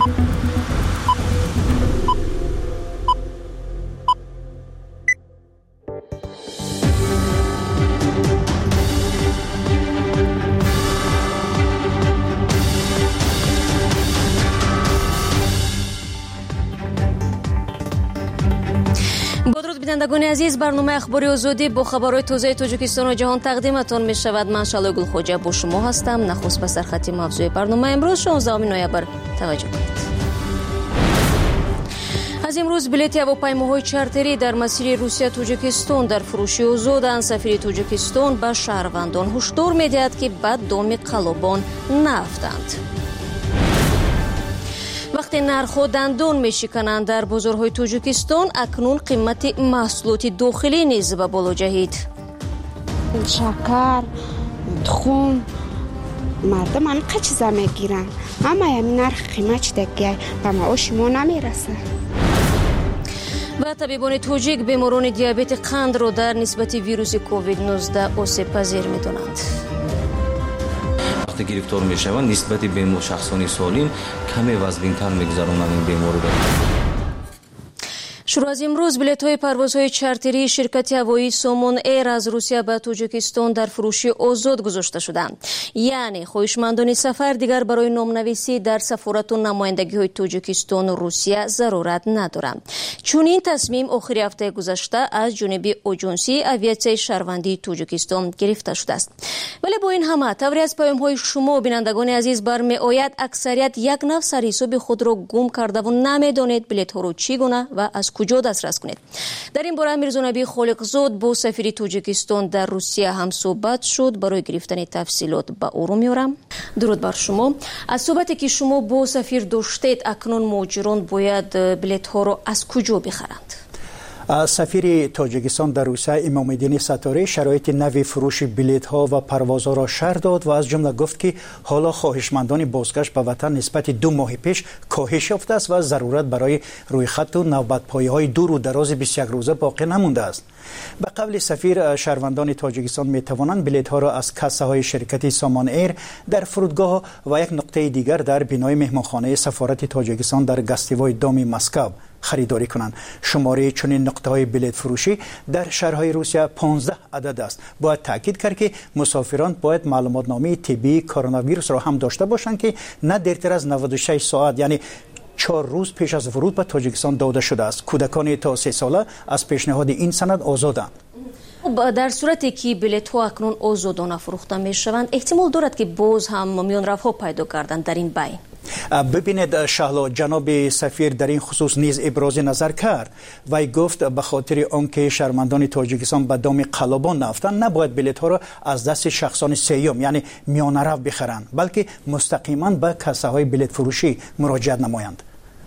بینندگان عزیز، برنامه اخباری آزادی با خبرهای تازه تاجیکستان و جهان تقدیمتان می شود. من شعله گلخوجه با شما هستم. نخست به سرخط موضوع برنامه امروز 16 نوامبر توجه کنید. از امروز بلیط هواپیماهای چارتری در مسیر روسیه تاجیکستان در فروشی آزادند. سفیر تاجیکستان به شهروندان هشدار می‌دهد که به دام قلابان نیفتند. وقتی نرخ دندان میشکنند در بازارهای تاجیکستان، اکنون قیمت محصولات داخلی نیز به بالا جهید. شکر، تخم، مردم همه چیزا میگیرن، اما همین نرخ قیمت دیگه به معاش ما نمیرسه. و طبیبان تاجیک بیماران دیابت قند را در نسبت ویروس کووید 19 آسیب پذیر می‌دانند. وقتی گرفتار میشوند نسبت به شخصان سالم کمی وزن‌تر می‌گذرانند این بیماری را. شروع از امروز بلیط‌های پروازهای چارتری شرکت هوایی سومون ایر از روسیه به تاجیکستان در فروشی آزاد گذاشته شدند. یعنی خواهشمندان سفر دیگر برای نامنویسی در سفارت و نمایندگی‌های تاجیکستان و روسیه ضرورت ندارند. چون این تصمیم آخر هفته گذشته از جانب آژانسی آویاسیون شهروندی تاجیکستان گرفته شده است. ولی با این همه طوری از پیام‌های شما بینندگان عزیز برمی‌آید اکثریت یک نفر حساب خود را گم کرده و نمی‌دانید بلیط‌ها را چگونه و از کجا دسترس کنید. در این باره میرزا نبی خالقزاد با سفیر تاجیکستان در روسیه هم صحبت شد. برای گرفتن تفصیلات به او رو میارم. درود بر شما. از صحبتی که شما با سفیر داشتید، اکنون مهاجران باید بلیط ها رو از کجا بخرند؟ سفیر تاجیکستان در روسیه امام الدین ستاره شرایط نوی فروش بلیط ها و پروازها را شرح داد و از جمله گفت که حالا خواهشمندان بازگشت به وطن نسبت 2 ماه پیش کاهش یافته است و ضرورت برای روی خط و نوبت‌پایی های دور و دراز 21 روزه باقی نمانده است. به قول سفیر، شهروندان تاجیکستان می توانند بلیط ها را از کاسه های شرکت سامان ایر در فرودگاه و یک نقطه دیگر در بینای مهمانخانه سفارت تاجیکستان در گستیوای دام مسکو خریداری کنند. شماره چنین نقطه‌های بلیط فروشی در شهرهای روسیه 15 عدد است. باید تاکید کرد که مسافران باید معلومات نامه طبی کرونا ویروس را هم داشته باشند که نه دیرتر از 96 ساعت یعنی 4 روز پیش از ورود به تاجیکستان داده شده است. کودکان تا 3 ساله از پیشنهاد این سند آزادند. در صورتی که بلیط ها اکنون آزادانه فروخته می شوند، احتمال دارد که باز هم میان رفع پیدا کردند در این بین. ببینید شهلا، جناب سفیر در این خصوص نیز ابراز نظر کرد. وی گفت به خاطر آنکه شهروندان تاجیکستان به دام قلابان نافتند، نباید بلیط ها را از دست شخصان سیوم یعنی میانه رو بخرند، بلکه مستقیما به کاسه های بلیط فروشی مراجعه نمایند.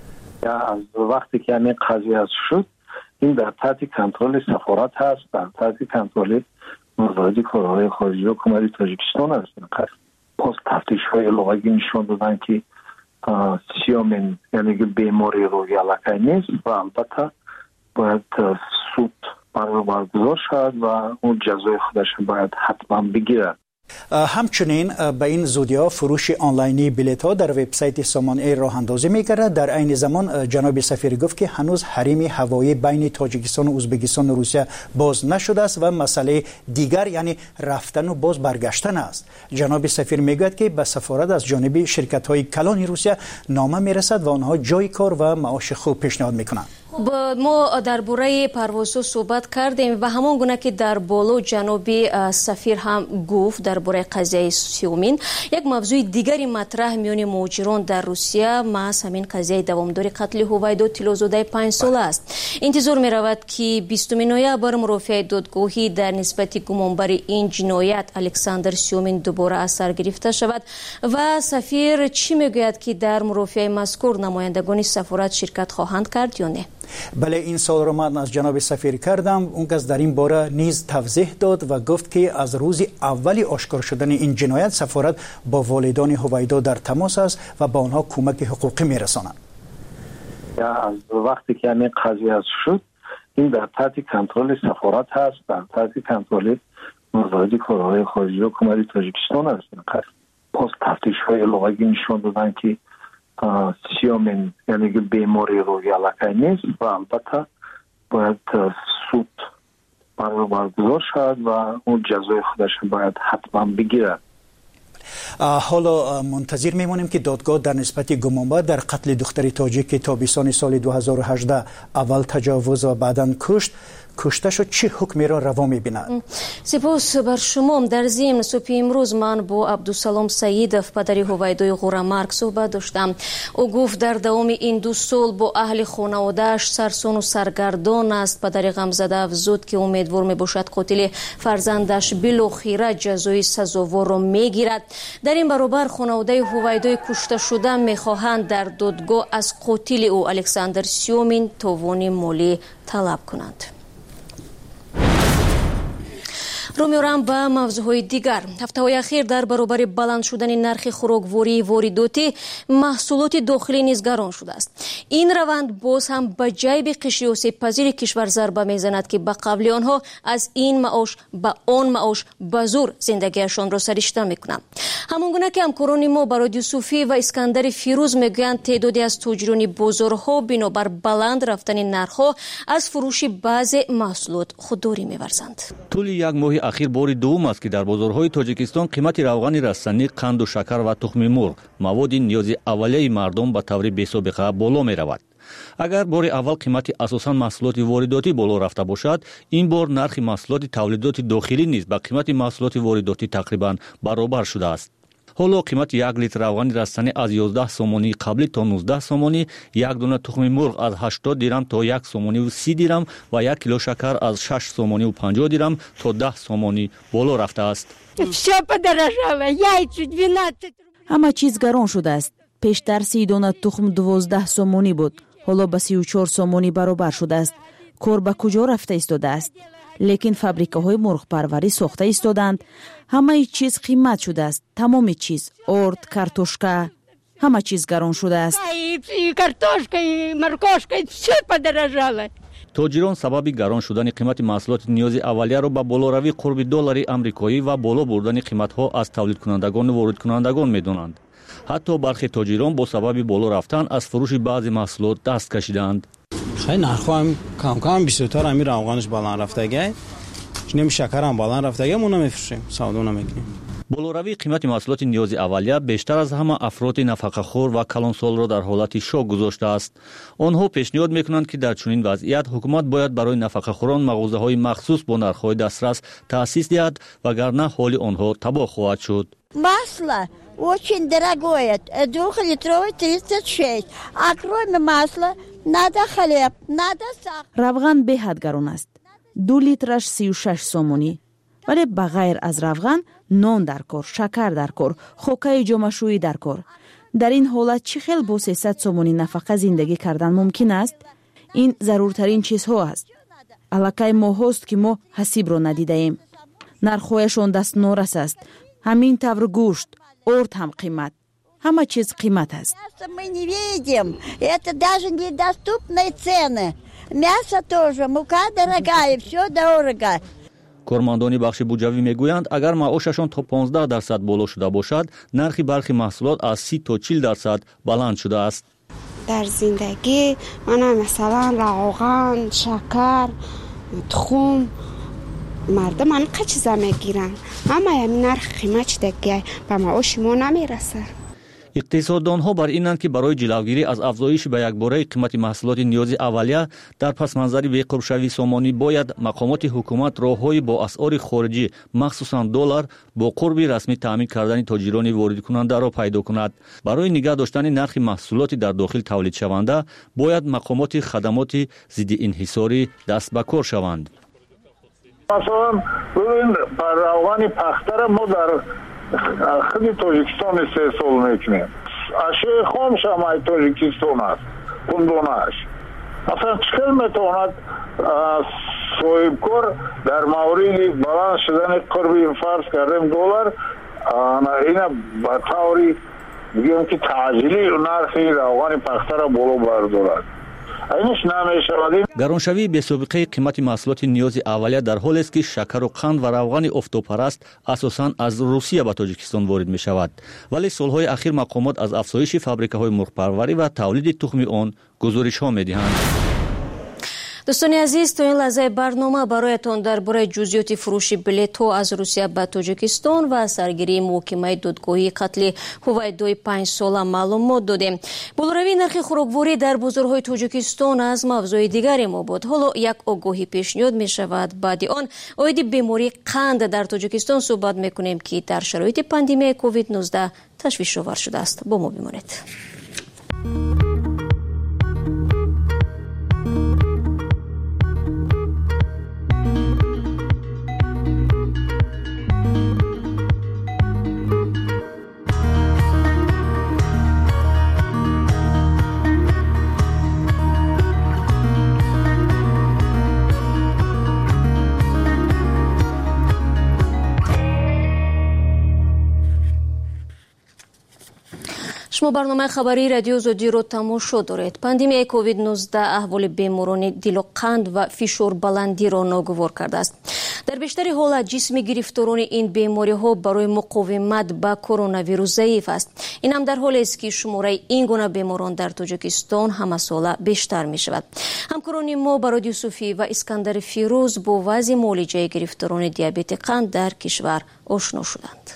از وقتی که همین قضیه شد، این در تحت کنترل سفارت هست، در تحت کنترل وزارت کارهای خارجه حکومت تاجیکستان است. پس تفتیش‌های لغوی نشان دادن که سیومین یعنی که بیماری روی علاقه نیست و البته باید سود برگزار شد و اون جزای خودش باید حتما بگیرد. همچنین به این زودیا فروش آنلاینی بلیط ها در وبسایت سامان ایر راه اندازی می‌گردد. در عین زمان جناب سفیر گفت که هنوز حریم هوایی بین تاجیکستان و ازبکستان و روسیه باز نشده است و مسئله دیگر یعنی رفتن و باز برگشتن است. جناب سفیر میگوید که به سفارت از جانب شرکت های کلان روسیه نامه میرسد و آنها جای کار و معاش خوب پیشنهاد میکنند. ما درباره پروازها صحبت کردیم و همان گونه که در بالا جناب سفیر هم گفت درباره قضیه سیومین، یک موضوع دیگری مطرح میان مهاجران در روسیه محض همین قضیه دوامدار قتل هویدا تیلوزاده 5 ساله است. انتظار می رود که 20 نوامبر مرافع دادگاهی در نسبت گمانبر این جنایت الکساندر سیومین دوباره از سر گرفته شود و سفیر چی میگوید که در مرافع مذکور نمایندگان سفارت شرکت خواهند کرد یا نه؟ بله، این سوال را من از جناب سفیر کردم. اون کس در این باره نیز توضیح داد و گفت که از روز اولی آشکار شدن این جنایت سفارت با والدان هویدا در تماس است و با آنها کمک حقوقی میرساند. از وقتی که همین قضیه شد، این در تحت کنترل سفارت هست، در تحت کنترل وزارت کارهای خارجه حکومت تاجیکستان است. پس تفتیش‌های لغوی نشان دادن که سیومین یعنی که بیماری روی علاقه نیست و البته باید سود برگزار شد و اون جزای خودش باید حتما بگیرد. حالا منتظر میمونیم که دادگاه در نسبت گمانبر در قتل دختری تاجیک تابستان سال 2018 اول تجاوز و بعداً کشته شد چه حکمی را روا می‌بیند؟ سپاس بر شما. در ضمن صبح امروز من با عبدالسلام سعیدов پدر هویدای غورامرگ صحبت داشتم. او گفت در دوام این 2 سال با اهل خانواده‌اش سرسون و سرگردان است. پدر غمزده افزود که امیدوار میباشد قاتل فرزندش بالاخره جزای سزاوار را میگیرد. در این برابر خانواده هویدای کشته شده میخواهند در دادگاه از قاتل او الکساندر سیومین تاوان مالی طلب کنند. رو می‌آورم به موضوعهای دیگر. هفته‌های اخیر در برابر بلند شدن نرخ خوراکواری وارداتی محصولات داخلی نیز گران شده است. این روند باز هم به جیب قشر آسیب‌پذیر کشور ضربه می‌زند که به قبل آنها از این معاش به آن معاش به زور زندگیشان را سرشته می‌کنند. همانگونه که همکاران ما برای یوسفی و اسکندر فیروز میگویند تعدادی از تاجران بازارها بنابر بلند رفتن نرخ‌ها از فروش بعضی محصولات خودداری می‌ورزند. طول یک ماه اخیر بار دوم است که در بازارهای تاجیکستان قیمت روغن رستنی، قند و شکر و تخم مرغ مواد نیاز اولیه مردم به طور بی‌سابقه بالا می‌رود. اگر بار اول قیمت اساساً محصولات وارداتی بالا رفته باشد، این بار نرخ محصولات تولیدات داخلی نیز با قیمت محصولات وارداتی تقریباً برابر شده است. حالا قیمت 1 لیتر روغن رستنی از 11 سومانی قبلی تا 19 سومانی، یک دونه تخم مرغ از 80 درم تا 1 سومانی و 30 درم و 1 کیلو شکر از 6 سومانی و 50 درم تا 10 سومانی بالا رفته است. همه چیز گران شده است. پیشتر 30 دونه تخم 12 سومانی بود. حالا به 34 سومانی برابر شده است. کار به کجا رفته ایستاده است؟ لیکن فابریکه‌های مرغ پروری ساخته ایستادند. همه چیز قیمت شده است. تمام چیز، ارد، کارتوشکا، همه چیز گران شده است. تاجران سبب گران شدن قیمت محصولات نیاز اولیه را به بالاروی قرب دلار آمریکایی و بالا بردن قیمت‌ها از تولید کنندگان و وارد کنندگان می‌دانند. حتی برخی تاجران با سبب بالا رفتن از فروش بعضی محصولات دست کشیدند. خیلی نرخ‌ها هم کم بیشتر همین روغنش بالا رفتگی، نمی شکر هم بالا رفتگی، ما نمیفروشیم، سودا نمیکنیم. بالاروی قیمت محصولات نیاز اولیه بیشتر از همه افراد نفقه‌خوار و کلانسال را در حالت شوک گذاشته است. آنها پیشنهاد میکنند که در چنین وضعیت حکومت باید برای نفقه‌خوران مغازه‌های مخصوص با نرخ‌های دسترس تأسیس دهد وگرنه حال آنها تباه خواهد شد. Масло очень дорогое, 2-литровый 36, а кроме масла надо хлеб, надо сахар. روغن به حد گران است. 2 لیترش 36 سومانی. ولی بغیر از روغن نان در کار، شکر در کار، خوکه جامشویی در کار. در این حالت چه خیلی با 300 سومانی نفقه زندگی کردن ممکن است؟ این ضرورترین چیزها است. علاقه ما هست که ما حسیب را ندیده ایم. نرخ‌هایشان دست نورس است. همین طور گوشت، ارد هم قیمت. همه چیز قیمت است. Мы не видим, это даже недоступные цены. Мясо тоже, мука дорогая, все дорого. کارمندان بخش بودجوی میگویند اگر معاششان تا 15% بالا شده باشد، نرخ برخی محصولات از 30 تا 40% بلند شده است. در زندگی من مثلا روغن، شکر، تخم مردم من چیزا میگیرن، اما همین نرخ قیمت دیگه به معاش ما نمیرسه. اقتصاددانها بر اینند که برای جلوگیری از افزایش به یکباره قیمت محصولات نیاز اولیه در پس منظر ویقربشوی سامانی باید مقامات حکومت راههای با اسعار خارجی مخصوصا دلار با قرب رسمی تامین کردن تاجران وارد کننده را پیدا کند. برای نگه داشتن نرخ محصولات در داخل تولید شونده باید مقامات خدمات ضد انحصاری دست به کار شوند. مثلا ببین روغن پختر ما در خیلی تاجیکستان استحصال میکنیم. اشیاء خامش هم تاجیکستان است. کندونهش مثلا چقدر میتواند صاحبکار در مورد بلند شدن قرب فرض کردیم دلار اینا به طوری بگیم که تعجیلی نرخ روغن پختر بالا بردارد. اینش نمیشود. گرانشوی بی‌سابقه قیمت محصولات نیاز اولیه در حالی است که شکر و قند و روغن افتوپرست اساساً از روسیه به تاجیکستان وارد می شود، ولی سالهای اخیر مقامات از افزایش فابریکه‌های مرغ و تولید تخم آن گزارش‌ها می‌دهند. دوستان عزیز، تو این لحظه برنامه برایتان درباره جزئیات فروش بلیط‌ها از روسیه به تاجیکستان و سرگیری محکمه دادگاهی قتل هویدوی 5 ساله معلومات دادیم. بالروی نرخ خوراکواری در بازارهای تاجیکستان از موضوع دیگری ما بود. حالا یک آگاهی پیشنهاد می شود. بعد آن اوید بیماری قند در تاجیکستان صحبت میکنیم که در شرایط پاندمی کووید 19 تشویش آور شده است. با ما بمانید. شما برنامه خبری رادیو زودی رو تماشا دارید. پاندمی کووید 19 احوال بیماران دل و قند و فشار بلندی را ناگوار کرده است. در بیشتر حالات جسم گرفتاران این بیماری ها برای مقاومت با کرونا ویروس ضعیف است. این هم در حالی است که شماره این گونه بیماران در تاجیکستان همه ساله بیشتر می شود. همکاران ما برادی صوفی و اسکندر فیروز با وضع معالجه گرفتاران دیابت قند در کشور آشنا شدند.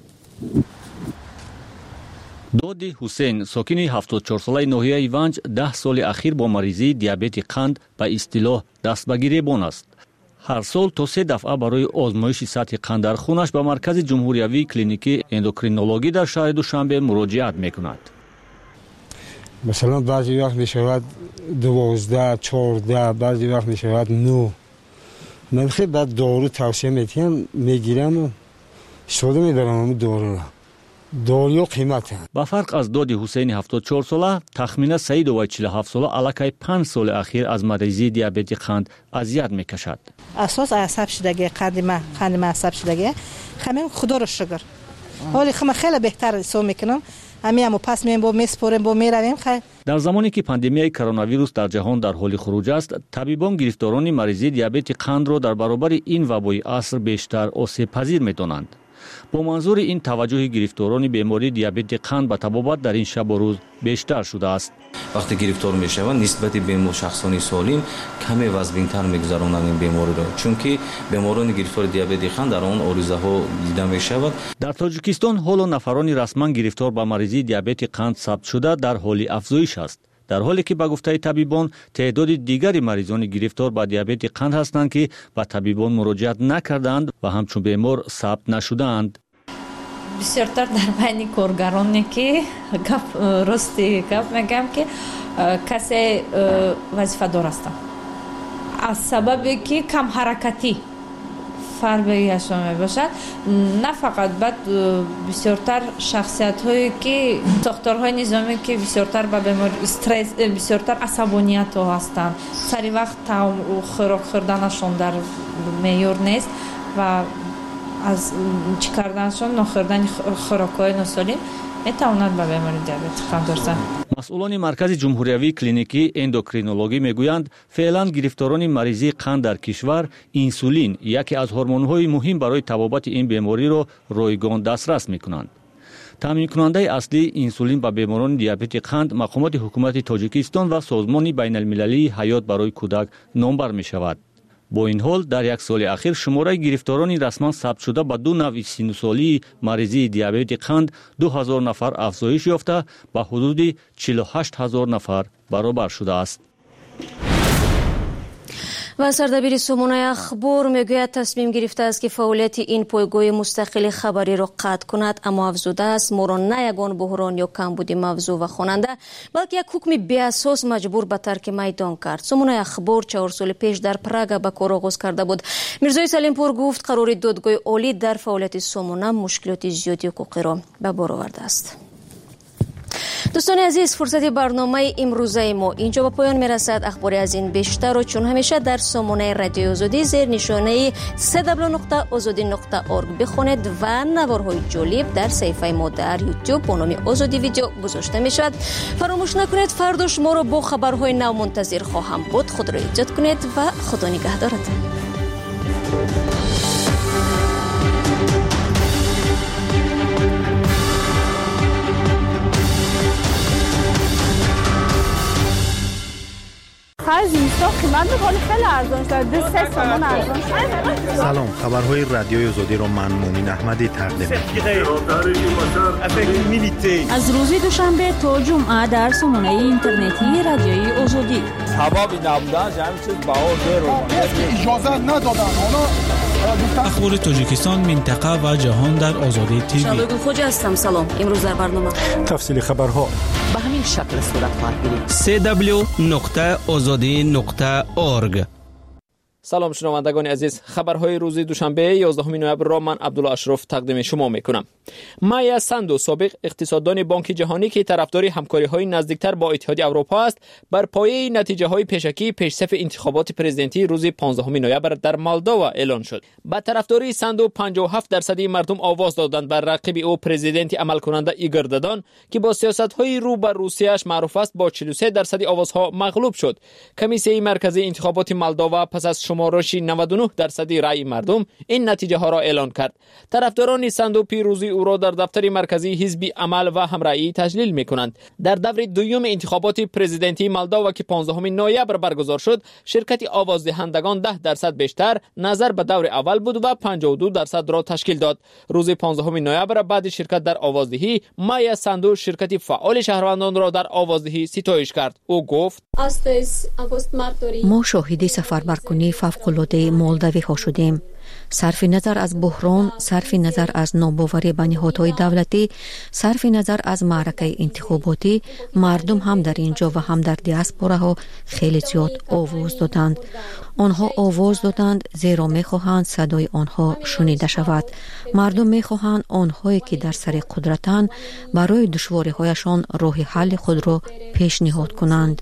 دودی حسین ساکن 74 ساله ناحیه ونج 10 سال اخیر با مریضی دیابت قند به اصطلاح دست به گریبان است. هر سال تا 3 دفعه برای آزمایش سطح قند در خونش به مرکز جمهوریوی کلینیکی اندوکرینولوژی در شهر دوشنبه مراجعت میکند. مثلا بعضی وقت می شود 12 14 بعضی وقت می شود 9. من خیلی بعد دارو توصیه میگیرم و استفاده میبرم دارو. دارو قیمت هست. با فرق از دودی حسین 74 ساله، تخمینه سعید و 47 ساله علاقه 5 سال اخیر از مریضی دیابت قند اذیت میکشد. اساس عصب شدگی قند عصب شدگی همین خدا رو شکر. حالی خیلی بهتر حساب میکنم. همین پس میایم با میسپریم با میرویم. در زمانی که پاندمی کرونا ویروس در جهان در حال خروج است، طبیبان گرفتاران مریضی دیابت قند را در برابر این وبای عصر بیشتر آسیب پذیر میدانند. با منظور این توجه گرفتاران بیماری دیابت قند به طبابت در این شب و روز بیشتر شده است. وقتی گرفتار میشوند نسبت به شخصان سالم کمی وزن‌تر میگذرانند این بیماری را، چون که بیماران گرفتار دیابت قند در آن عارضه ها دیده میشود. در تاجیکستان حالا نفران رسما گرفتار به مریضی دیابت قند ثبت شده در حال افزایش است، در حالی که به گفته طبیبان تعداد دیگری مریضان گرفتار به دیابت قند هستند که به طبیبان مراجعت نکردند و همچون بیمار ثبت نشدند. بسیارتر در بین کارگرانی که راستی میگم که کسی وظیفه دار هستند از سببی که کم حرکتی فربهی هشتم می باشد. نه فقط بعد بسیارتر شخصیت هایی که دکترهای نظامی که بسیارتر به بیماری استرس بسیارتر عصبانیت ها هستند، سری وقت خوراک خوردنشون در معیار نیست و از چی کردنشون نخوردن خوراک‌های ناسالم میتواند به بیماری دیابت قند برسد. مسئولان مرکز جمهوریوی کلینیکی اندوکرینولوژی میگویند فعلا گرفتاران مریضی قند در کشور انسولین یکی از هورمون‌های مهم برای طبابت این بیماری را رایگان دسترس میکنند. تامین کننده اصلی انسولین به بیماران دیابت قند مقامات حکومت تاجیکستان و سازمان بین المللی حیات برای کودک نامبر می شود. با این حال در یک سال اخیر شماره گرفتاران رسما ثبت شده به 2 نوع سینوسالی مریضی دیابت قند 2000 نفر افزایش یافته به حدود 48000 نفر برابر شده است. و سردبیر سامانه اخبار میگوید تصمیم گرفته است که فعالیت این پایگاه مستقل خبری را قطع کند، اما افزوده است ما را نه یگان بحران یا کمبود موضوع و خواننده بلکه یک حکم بی اساس مجبور به ترک میدان کرد. سامانه اخبار 4 سال پیش در پراگ به کار آغاز کرده بود. میرزای سلیمپور گفت قرار دادگاه عالی در فعالیت سامانه مشکلات زیادی حقوقی را به بار آورده است. دوستان عزیز، فرصت برنامه امروزه ما اینجا به پایان میرسد. اخباری از این بیشتر و چون همیشه در سامانه رادیو آزادی زیر نشانه www.azadi.org بخونید و نوارهای جالب در صفحه ما در یوتیوب با نام آزادی ویدیو گذاشته می شود. فراموش نکنید فردا شما را با خبرهای نو منتظر خواهم بود. خود را ایجاد کنید و خدا نگهدارتان. از اینستا قیمت می‌کنه خیلی ارزان شده 3 تومان ارزان شده. سلام، خبرهای رادیوی آزادی را من مومن احمدی تقدیم می‌کنم. از روز دوشنبه تا جمعه در سامانه اینترنتی رادیوی آزادی. حبابی نبودن همین چیز باور اجازه ندادن. اخبار تاجیکستان، منطقه و جهان در آزادی تیوی. شادو خوج هستم. سلام. امروز در برنامه تفصیل خبرها به همین شکل صورت خواهد گرفت. www.azadi.org. سلام شنوندگان عزیز، خبرهای روز دوشنبه 11 نوامبر را من عبدالله اشرف تقدیم شما میکنم. مایا ساندو، سابق اقتصاددان بانک جهانی که طرفدار همکاری‌های نزدیکتر با اتحادیه اروپا است، بر پایه نتیجه‌های پیشکی پیشصف انتخابات پرزیدنتی روز 15 نوامبر در مولداوا اعلان شد. با طرفداری ساندو 57% مردم آواز دادند. بر رقیب او پرزیدنت عملکننده ایگور دادان که با سیاست‌های رو بر روسیه‌اش معروف است با 43% آوازها مغلوب شد. کمیسیون مرکزی انتخابات مولداوا پس از شمارش 99% رأی مردم این نتیجه ها را اعلان کرد. طرفداران ساندو پیروزی او را در دفتر مرکزی حزب عمل و همراهی تجلیل می‌کنند. در دور دوم انتخابات پرزیدنتی مولداوا که 15 نوامبر برگزار شد، شرکت آوازدهندگان 10% بیشتر نظر به دور اول بود و 52% را تشکیل داد. روز 15 نوامبر بعد شرکت در آوازدهی، مایا ساندو شرکت فعال شهروندان را در آوازدهی ستایش کرد. او گفت: ما شاهد سفربرکنی فوق‌العاده مولداوی ها شدیم. صرف نظر از بحران، صرف نظر از ناباوری به نهادهای دولتی، صرف نظر از معرکه انتخاباتی، مردم هم در اینجا و هم در دیاسپورا ها خیلی زیاد آواز دادند. آنها آواز دادند زیرا می‌خواهند صدای آنها شنیده شود. مردم می‌خواهند آنهایی که در سر قدرتند برای دشواری‌هایشان راه حل خود را پیشنهاد کنند.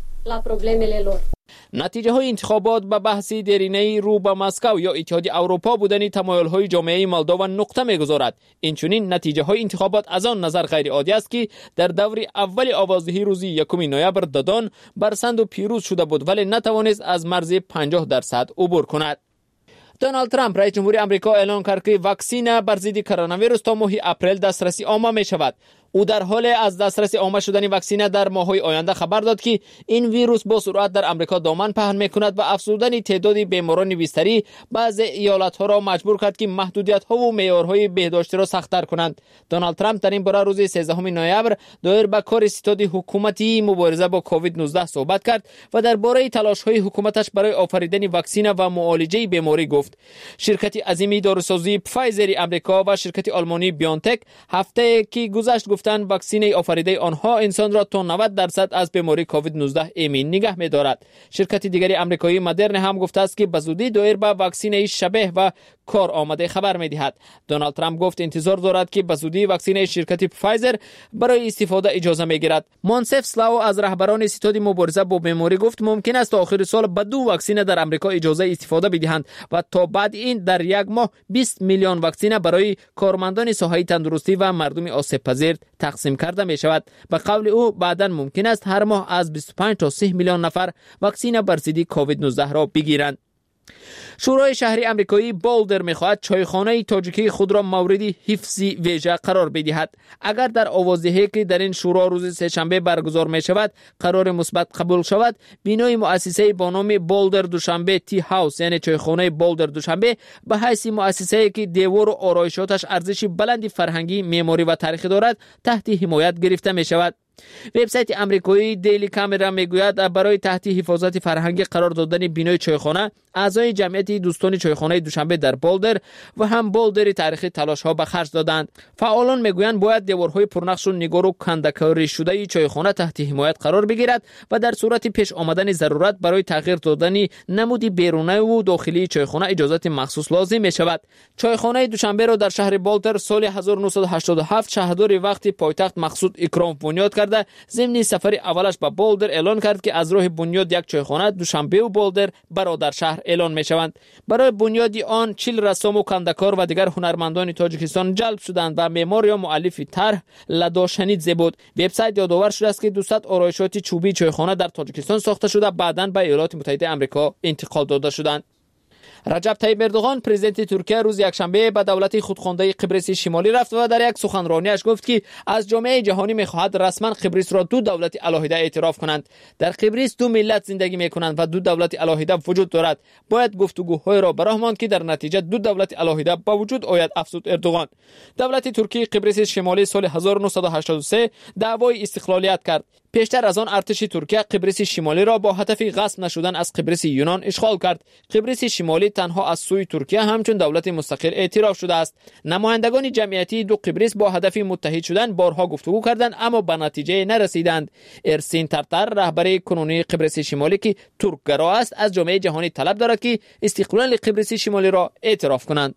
نتیجه های انتخابات به بحث دیرینه رو به مسکو یا اتحادیه اروپا بودن تمایل های جامعه مولداوا نقطه میگذارد. اینچنین نتیجه های انتخابات از آن نظر غیر عادی است که در دور اول آوازدهی روز 1 نوامبر دادان بر ساندو پیروز شده بود ولی نتوانست از مرز 50% عبور کند. دونالد ترامپ رئیس جمهوری آمریکا اعلان کرد که واکسن بر ضد کرونا ویروس تا ماه اپریل دسترسی عام می شود. او در حال از دسترسی عام شدن واکسن در ماه‌های آینده خبر داد که این ویروس با سرعت در آمریکا دامن پهن می‌کند و افزودن تعداد بیماران بستری بعضی ایالت‌ها را مجبور کرد که محدودیت‌ها و معیارهای بهداشتی را سخت‌تر کنند. دونالد ترامپ در این باره روز 13 نوامبر دایر به کار ستاد حکومتی مبارزه با کووید 19 صحبت کرد و درباره تلاش‌های حکومتش برای آفریدن واکسن و معالجه بیماری گفت. شرکت عظیمی داروسازی فایزر آمریکا و شرکت آلمانی بیونتک هفته که گذشت گفتند واکسن آفریده آنها انسان را تا 90% از بیماری کووید 19 ایمن نگه می‌دارد. شرکت دیگری آمریکایی مدرن هم گفته است که بزودی دایر به واکسن شبیه و کار آمده خبر می‌دهد. دونالد ترامپ گفت انتظار دارد که بزودی واکسن شرکت فایزر برای استفاده اجازه می‌گیرد. مونسف سلاو از رهبران ستاد مبارزه با بیماری گفت ممکن است تا آخر سال به 2 واکسن در آمریکا اجازه استفاده بدهند و تا بعد این در یک ماه 20 میلیون واکسن برای کارمندان ساحه تندرستی و مردم آسیب پذیر تقسیم کرده می شود. به قول او بعداً ممکن است هر ماه از 25 تا 30 میلیون نفر واکسن بر ضد کووید 19 را بگیرند. شورای شهری آمریکایی بولدر می‌خواهد چایخانه تاجیکی خود را مورد حفظ ویژه قرار بدهد. اگر در آوازدهی که در این شورا روز سه‌شنبه برگزار می‌شود قرار مثبت قبول شود، بینای مؤسسه با نام بولدر دوشنبه تی هاوس یعنی چایخانه بولدر دوشنبه به حیث مؤسسه‌ای که دیوار و آرایشاتش ارزش بلند فرهنگی، معماری و تاریخی دارد تحت حمایت گرفته می‌شود. وبسایت آمریکایی دیلی کامرا میگوید برای تحت حفاظت فرهنگی قرار دادن بینای چایخانه اعضای جمعیت دوستان چایخانه دوشنبه در بولدر و هم بولدر تاریخی تلاش‌ها به خرج دادند. فعالان میگویند باید دیوارهای پرنقش و نگار و کنده‌کاری شده چایخانه تحت حمایت قرار بگیرد و در صورت پیش آمدن ضرورت برای تغییر دادن نمود بیرونی و داخلی چایخانه اجازه مخصوص لازم می شود. چایخانه دوشنبه را در شهر بولدر سال 1987 شهردار وقت پایتخت مقصود اکرام بنیاد کرد کرده ضمن سفر اولش به بولدر اعلان کرد که از راه بنیاد یک چایخانه دوشنبه و بولدر برادر شهر اعلان میشوند. برای بنیادی آن 40 رسام و کندکار و دیگر هنرمندان تاجیکستان جلب شدند و معمار یا مؤلف طرح لداشنیدزه بود. وبسایت یادآور شده است که 200 آرایشات چوبی چایخانه در تاجیکستان ساخته شده بعداً به ایالات متحده آمریکا انتقال داده شدند. رجب طیب اردوغان پرزیدنت ترکیه روز یکشنبه به دولت خودخوانده قبرس شمالی رفت و در یک سخنرانیش گفت که از جامعه جهانی می‌خواهد رسما قبرس را دو دولت الهیده اعتراف کنند. در قبرس دو ملت زندگی می‌کنند و دو دولت الهیده وجود دارد. باید گفتگوهای را براه ماند که در نتیجه دو دولت الهیده به وجود آید، افزود اردوغان. دولت ترکیه قبرس شمالی سال 1983 دعوای استقلالیت کرد. پیشتر از آن ارتش ترکیه قبرس شمالی را با هدف غصب نشدن از قبرس یونان اشغال کرد. قبرس شمالی تنها از سوی ترکیه همچون دولت مستقل اعتراف شده است. نمایندگان جمعیتی دو قبرس با هدف متحد شدن بارها گفتگو کردند اما به نتیجه نرسیدند. ارسین ترتر رهبر کنونی قبرس شمالی که ترکگرا است از جامعه جهانی طلب دارد که استقلال قبرس شمالی را اعتراف کنند.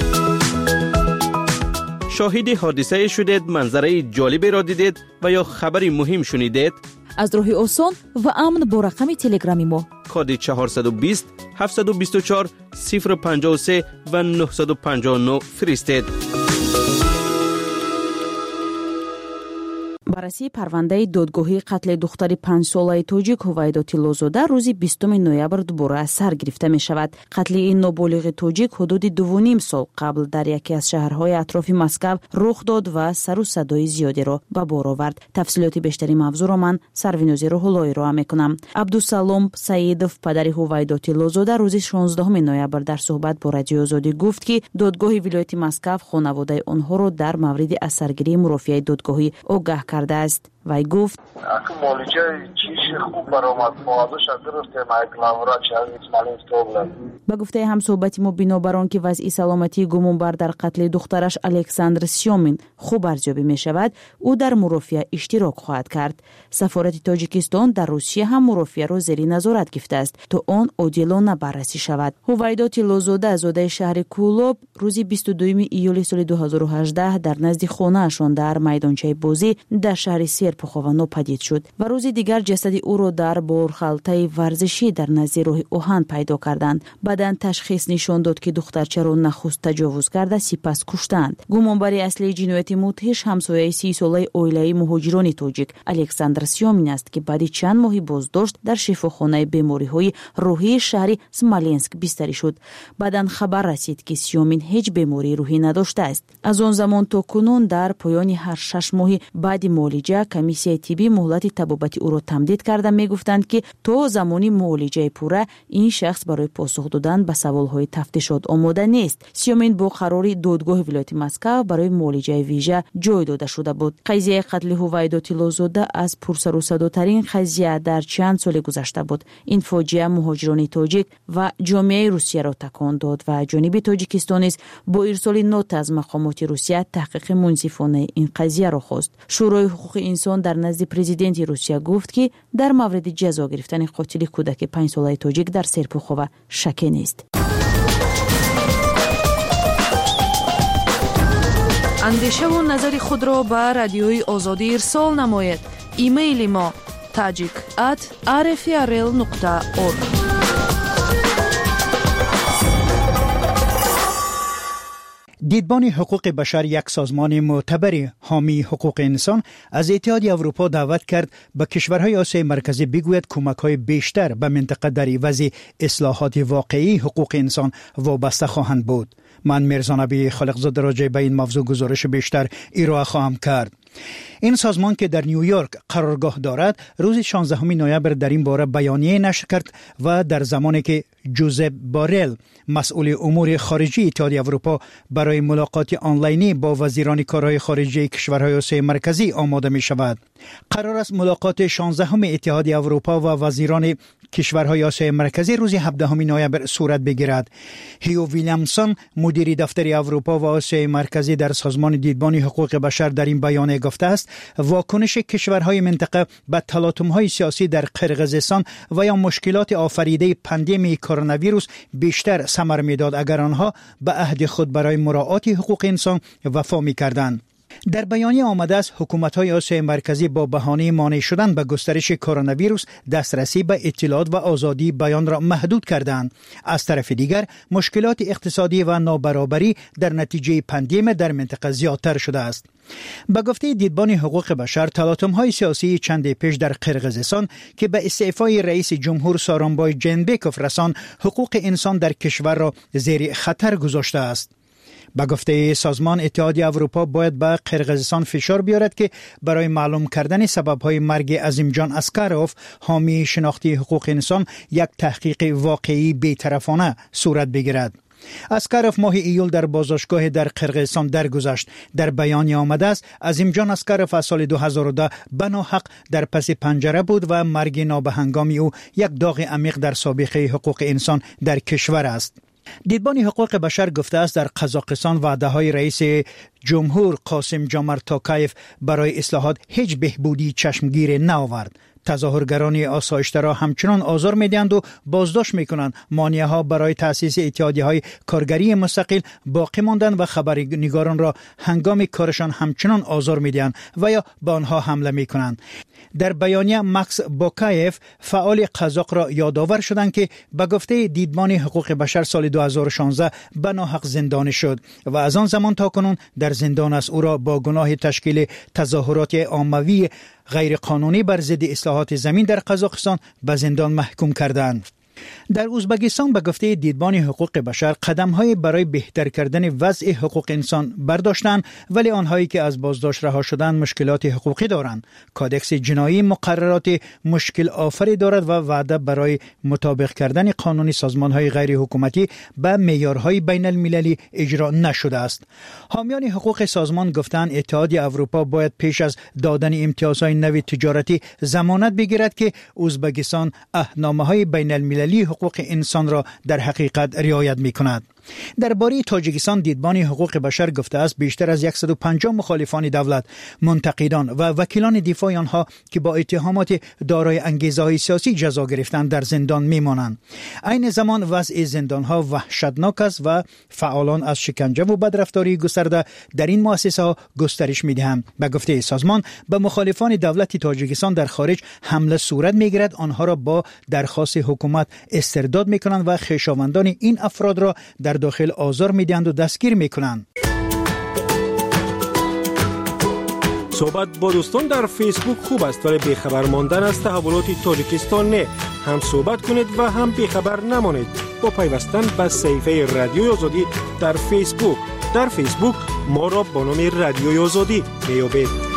شاهد حادثه شدید، منظره جالبی را دیدید و یا خبری مهم شنیدید؟ از راه آسان و امن با رقم تلگرامی ما کد 420 724 053 و 959 فرستید. بررسی پرونده دادگاهی قتل دختر 5 ساله تاجیک هویدا تیلوزاده روز 20 نوامبر دوباره سر گرفته می شود. قتل این نابالغ تاجیک حدود 2.5 سال قبل در یکی از شهرهای اطراف مسکو رخ داد و سر و صدای زیادی را به بار آورد. تفصیلات بیشتری موضوع را من سروینوز روح‌اللهی را میکنم. عبدالسلام سعیدов پدر هویدا تیلوزاده روز 16 نوامبر در صحبت با رادیو آزادی گفت که دادگاه ولایت مسکو خانواده آنها را در مورد از سرگیری مرافعه دادگاهی آگاه کرده است. وی گفت با گفته همصحبتی ما بنابر آنکه وضع سلامتی گمانبر در قتل دخترش الکساندر سیومین خوب ارزیابی می شود، او در مرافعه اشتراک خواهد کرد. سفارت تاجیکستان در روسیه هم مرافعه را زیر نظارت گرفته است تا آن عادلانه بررسی شود. هویدا تیلوزاده زاده شهر کولوب روز 22 ایول سال 2018 در نزد خانه‌شان در میدانچه بازی در شهر پخوانو پدید شد و روز دیگر جسد او را در بارخالطه ورزشی در نزد راه اوهان پیدا کردند. بعداً تشخیص نشان داد که دخترچه را نخست تجاوز کرده سپس کشتند. گمانبر اصلی جنایت مدهش همسایه 30 ساله عائله مهاجران تاجیک الکساندر سیومین است که بعد چند ماه بازداشت در شفاخانه بیماری‌های روحی شهر سمالنسک بستری شد. بعداً خبر رسید که سیومین هیچ بیماری روحی نداشته است. از آن زمان تا کنون در پایان هر 6 ماه بعد معالجه کمیسیای طبی مهلت طبابتی او را تمدید کرده میگفتند که تا زمانی معالجه پوره این شخص برای پاسخ دادن به سوالهای تفتیشات آماده نیست. سیومین با قرار دادگاه ولایت مسکو برای معالجه ویژه جای داده شده بود. قضیه قتل هویدا تیلوزاده از پرسر و صداترین قضیه در چند سال گذشته بود. این فاجعه مهاجران تاجیک و جامعه روسیه را تکان داد و جانب تاجیکستان نیز با ارسال نوت از مقامات روسیه تحقیق منصفانه این قضیه را خواست. شورای حقوق انسان در نزد پرزیدنت روسیه گفت که در مورد جزا گرفتن قاتل کودک 5 ساله تاجیک در سرپخوه شکی نیست. اندیشه و نظر خود را به رادیوی آزادی ارسال نمایید. ایمیل ما tajik@rfrl.org. دیدبان حقوق بشر یک سازمان معتبر حامی حقوق انسان از اتحادیه اروپا دعوت کرد به کشورهای آسیای مرکزی بگوید کمک‌های بیشتر به منطقه در عوض اصلاحات واقعی حقوق انسان وابسته خواهند بود. من میرزا نبی خالقزاده راجع به این موضوع گزارش بیشتر ارائه خواهم کرد. این سازمان که در نیویورک قرارگاه دارد روز 16 نوامبر در این باره بیانیه نشر کرد و در زمانی که جوزپ بارل مسئول امور خارجی اتحادیه اروپا برای ملاقات آنلاینی با وزیران کارهای خارجی کشورهای آسیای مرکزی آماده می شود. قرار است ملاقات 16 اتحادیه اروپا و وزیران کشورهای آسیای مرکزی روز 17 نوامبر صورت بگیرد. هیو ویلیامسون مدیر دفتر اروپا و آسیای مرکزی در سازمان دیدبان حقوق بشر در این بیانیه گفته است واکنش کشورهای منطقه به تلاطم‌های سیاسی در قرقیزستان و یا مشکلات آفریده پاندمی کرونا ویروس بیشتر ثمر می‌داد اگر آنها به عهد خود برای مراعات حقوق انسان وفا می‌کردند. در بیانیه آمده است حکومت‌های آسیای مرکزی با بهانه مانع شدن به گسترش کرونا ویروس دسترسی به اطلاعات و آزادی بیان را محدود کردند. از طرف دیگر مشکلات اقتصادی و نابرابری در نتیجه پاندمی در منطقه زیادتر شده است. به گفته دیدبان حقوق بشر، تلاطم‌های سیاسی چند پیش در قرقیزستان که به استعفای رئیس جمهور سورونبای جینبکوف رساند، حقوق انسان در کشور را زیر خطر گذاشته است. به گفته سازمان، اتحادیه اروپا باید به قرقیزستان فشار بیارد که برای معلوم کردن سبب‌های مرگ عظیمجان اسکاروف، حامی شناختی حقوق انسان، یک تحقیق واقعی بی‌طرفانه صورت بگیرد. اسکاروف ماه ایول در بازداشتگاه در قرقیزستان درگذشت. در بیانیه آمده است عظیمجان اسکاروف از سال 2010 بناحق در پس پنجره بود و مرگ نابهنگام او یک داغ عمیق در سابقه حقوق انسان در کشور است. دیدبان حقوق بشر گفته است در قزاقستان وعده‌های رئیس جمهور قاسم جمارت توکایف برای اصلاحات هیچ بهبودی چشمگیر نآورد. تظاهرگران آسایشته را همچنان آزار می‌دهند و بازداشت می‌کنند. مانع‌ها برای تأسیس اتحادیه‌های کارگری مستقل باقی ماندند و خبرنگاران را هنگام کارشان همچنان آزار می‌دهند و یا به آنها حمله می‌کنند. در بیانیه مکس بوکایف فعال قزاق را یادآور شدند که به گفته دیدبان حقوق بشر سال 2016 بناحق زندانی شد و از آن زمان تا کنون در زندان است. او را با گناه تشکیل تظاهرات عمومی غیر قانونی بر ضد اصلاحات زمین در قزاقستان به زندان محکوم کردند. در ازبکستان به گفته دیدبان حقوق بشر قدم‌های برای بهتر کردن وضع حقوق انسان برداشتند، ولی آنهایی که از بازداشت رها شدند مشکلات حقوقی دارند. کادکس جنایی مقررات مشکل آفری دارد و وعده برای مطابق کردن قانون سازمان‌های غیر حکومتی به معیارهای بین المللی اجرا نشده است. حامیان حقوق سازمان گفتند اتحادیه اروپا باید پیش از دادن امتیازهای نوی تجارتی ضمانت بگیرد که ازبکستان عهدنامه‌های بین المللی حقوق انسان را در حقیقت رعایت می‌کند. درباره تاجیکستان دیدبان حقوق بشر گفته است بیشتر از 150 مخالفان دولت، منتقدان و وکیلان دفاع آنها که با اتهامات دارای انگیزه‌های سیاسی جزا گرفتند در زندان میمانند. عین زمان وضع زندان‌ها وحشتناک است و فعالان از شکنجه و بدرفتاری گسترده در این مؤسسه‌ها گسترش می‌دهند. به گفته سازمان به مخالفان دولت تاجیکستان در خارج حمله صورت می‌گیرد، آنها را با درخواست حکومت استرداد می‌کنند و خویشاوندان این افراد را در داخل آزار می‌دهند و دستگیر می‌کنند. صحبت با دوستان در فیسبوک خوب است، ولی بیخبر ماندن از تحولات تاجیکستان نه. هم صحبت کنید و هم بیخبر نمانید با پیوستن به صفحه رادیوی آزادی در فیسبوک. در فیسبوک ما را با نام رادیوی آزادی بیابید.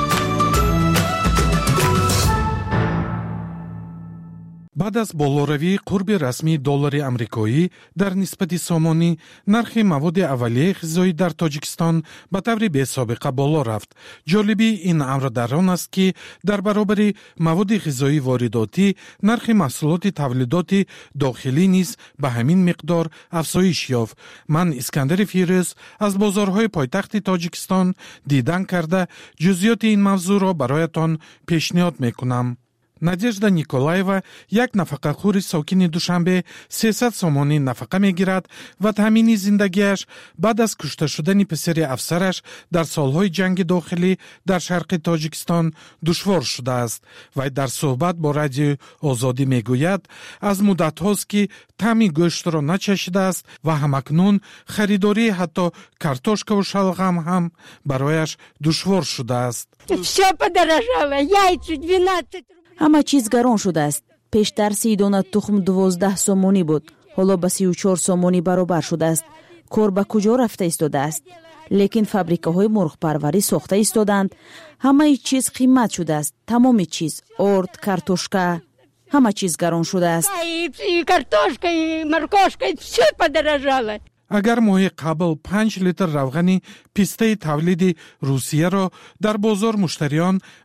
بعد از بالوروی قرب رسمی دلار امریکایی در نسبت سامانی، نرخ مواد اولیه غذایی در تاجیکستان به طور بی‌سابقه بالا رفت. جالبی این امر در آن است که در برابر مواد غذایی وارداتی، نرخ محصولات تولیدات داخلی نیز به همین مقدار افزایش یافت. من اسکندر فیروز از بازارهای پایتخت تاجیکستان دیدن کرده جزئیات این موضوع را برایتان پیشنهاد میکنم. نادежда نیکولایوا یک نفقه خور ساکن دوشنبه 300 سومانی نفقه میگیرد و تامین زندگیش بعد از کشته شدن پسر افسرش در سالهای جنگ داخلی در شرق تاجیکستان دشوار شده است. و در صحبت با رادیو آزادی میگوید از مدت هاست که طعم گوشت را نچشیده است و همکنون خریداری حتی کارتوشکا و شلغم هم برایش دشوار شده است. همه چیز گران شده است. پیشتر 30 دانه تخم 12 سومونی بود. حالا به 34 سومونی برابر شده است. کار به کجا رفته ایستاده است؟ لیکن فابریکاهای مرغ پروری ساخته ایستادند. همه چیز قیمت شده است. تمام چیز، ارد، کارتوشکا، همه چیز گران شده است. Картошка и морковка, все подорожало. اگر ماه قبل 5 لیتر روغن پیسته تولید روسیه را در بازار مشتریان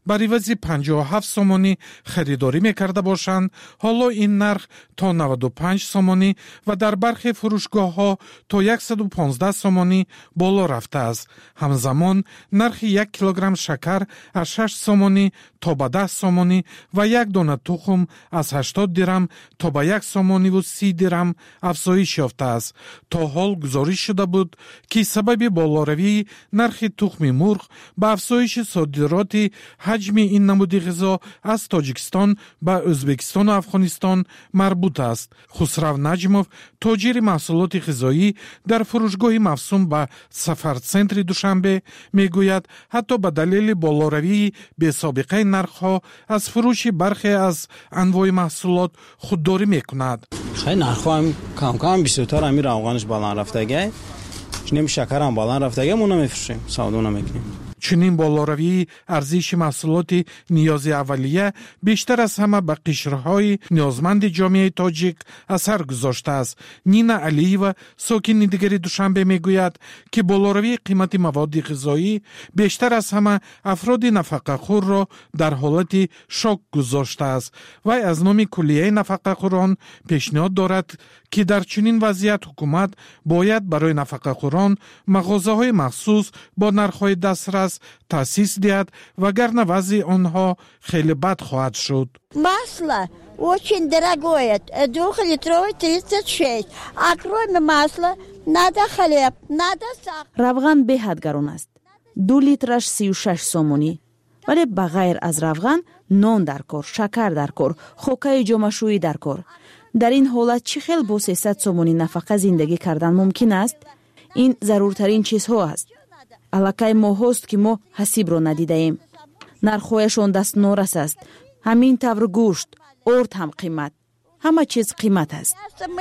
بر عوض 57 سومانی خریداری میکرده باشند، حالا این نرخ تا 95 سومانی و در برخی فروشگاه ها تا 115 سومانی بالا رفته است. همزمان نرخ 1 کیلوگرم شکر از 6 سومانی تا به 10 سومانی و یک دانه تخم از 80 درم تا به 1 سومانی و 30 درم افزایش یافته است. تا حال گزارش شده بود که سبب بالاروی نرخ تخم مرغ به افزایش صادرات حجم این نمود غذا از تاجیکستان به ازبکستان و افغانستان مربوط است. خسرو نجموف، تاجر محصولات غذایی در فروشگاه موسوم به سفر سنتر دوشنبه میگوید حتی به دلیل بالاروی بی سابقه نرخ‌ها از فروش برخی از انواع محصولات خودداری میکند. خیلی نرخ‌ها هم کم کم بیشتر همین روغنش بالا رفتگی، چنین شکر هم بالا رفتگی ما نمیفروشیم، سودا نمیکنیم. چنین بالاروی ارزش محصولات نیاز اولیه بیشتر از همه به قشرهای نیازمند جامعه تاجیک اثر گذاشته است. نینا علیوا، ساکن دیگری دوشنبه میگوید که بالاروی قیمت مواد غذایی بیشتر از همه افراد نفقه خور را در حالت شوک گذاشته است. وی از نام کلیه نفقه خوران پیشنهاد دارد که در چنین وضعیت حکومت باید برای نفقه خوران مغازه‌های مخصوص با نرخ‌های دسترس تأسیس دهد وگرنه وضع آنها خیلی بد خواهد شد. Масло очень дорогое, 2-литровый 36. А кроме масла надо хлеб, надо сахар. روغن به حد گران است. 2 لیترش 36 سومونی. ولی بغیر از روغن نان در کار، شکر در کار، خوکه جامشویی در کار. در این حالت چی خیلی با 300 سومونی نفقه زندگی کردن ممکن است؟ این ضرورترین چیزها است. الکای ما هست که ما حسیب رو ندیده ایم. نرخویشون دست نورس است. همین طور گوشت، ارد هم قیمت. همه چیز قیمت است.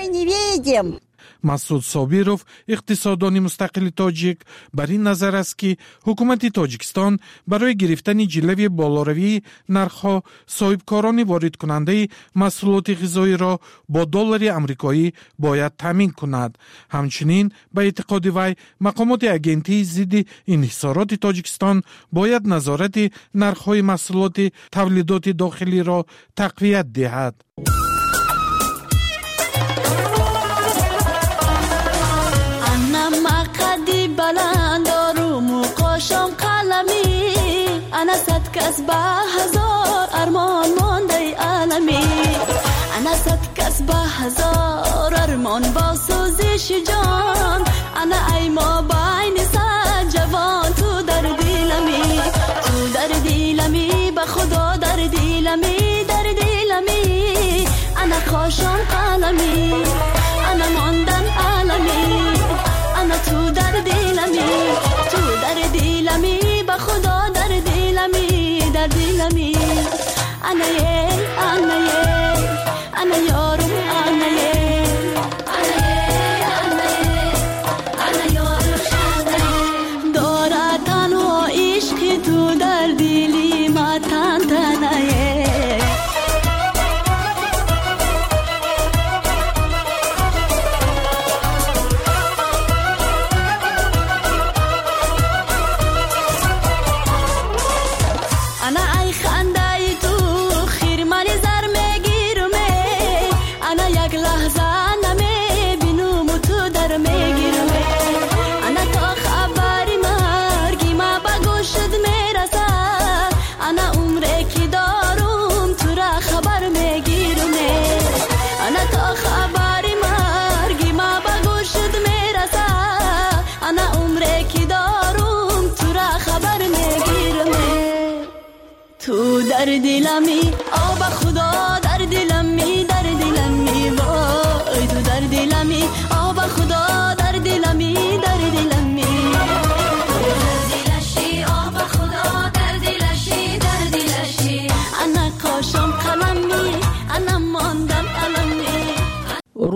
مسعود صابیروف، اقتصاددان مستقل تاجیک، بر این نظر است که حکومت تاجیکستان برای گرفتن جلوی بالاروی نرخ‌ها صاحبکاران وارد کننده محصولات غذایی را با دلار آمریکایی باید تامین کند. همچنین به اعتقاد وی مقامات اگنتی ضد انحصارات تاجیکستان باید نظارت نرخ‌های محصولات تولیدات داخلی را تقویت دهد. بلند آروم و قاشم قلمی انا 100 کس به 1000 ارمان مانده عالمی انا 100 کس به 1000 ارمان با سوزش جان انا ای ما بین 100 جوان تو در دیلمی به خدا در دیلمی انا قاشم قلمی انا ماندن عالمی انا تو در دیلمی به خدا در دیلمی انا یارم انا یارم داره تنها عشق تو در دیلی ما تنتنه تو در دیلمی آب خدا در دیلمی وای تو در دیلمی آب خدا در دیلمی دلشی آب خدا در دلشی انا کاشم قلمی انا ماندم علمی.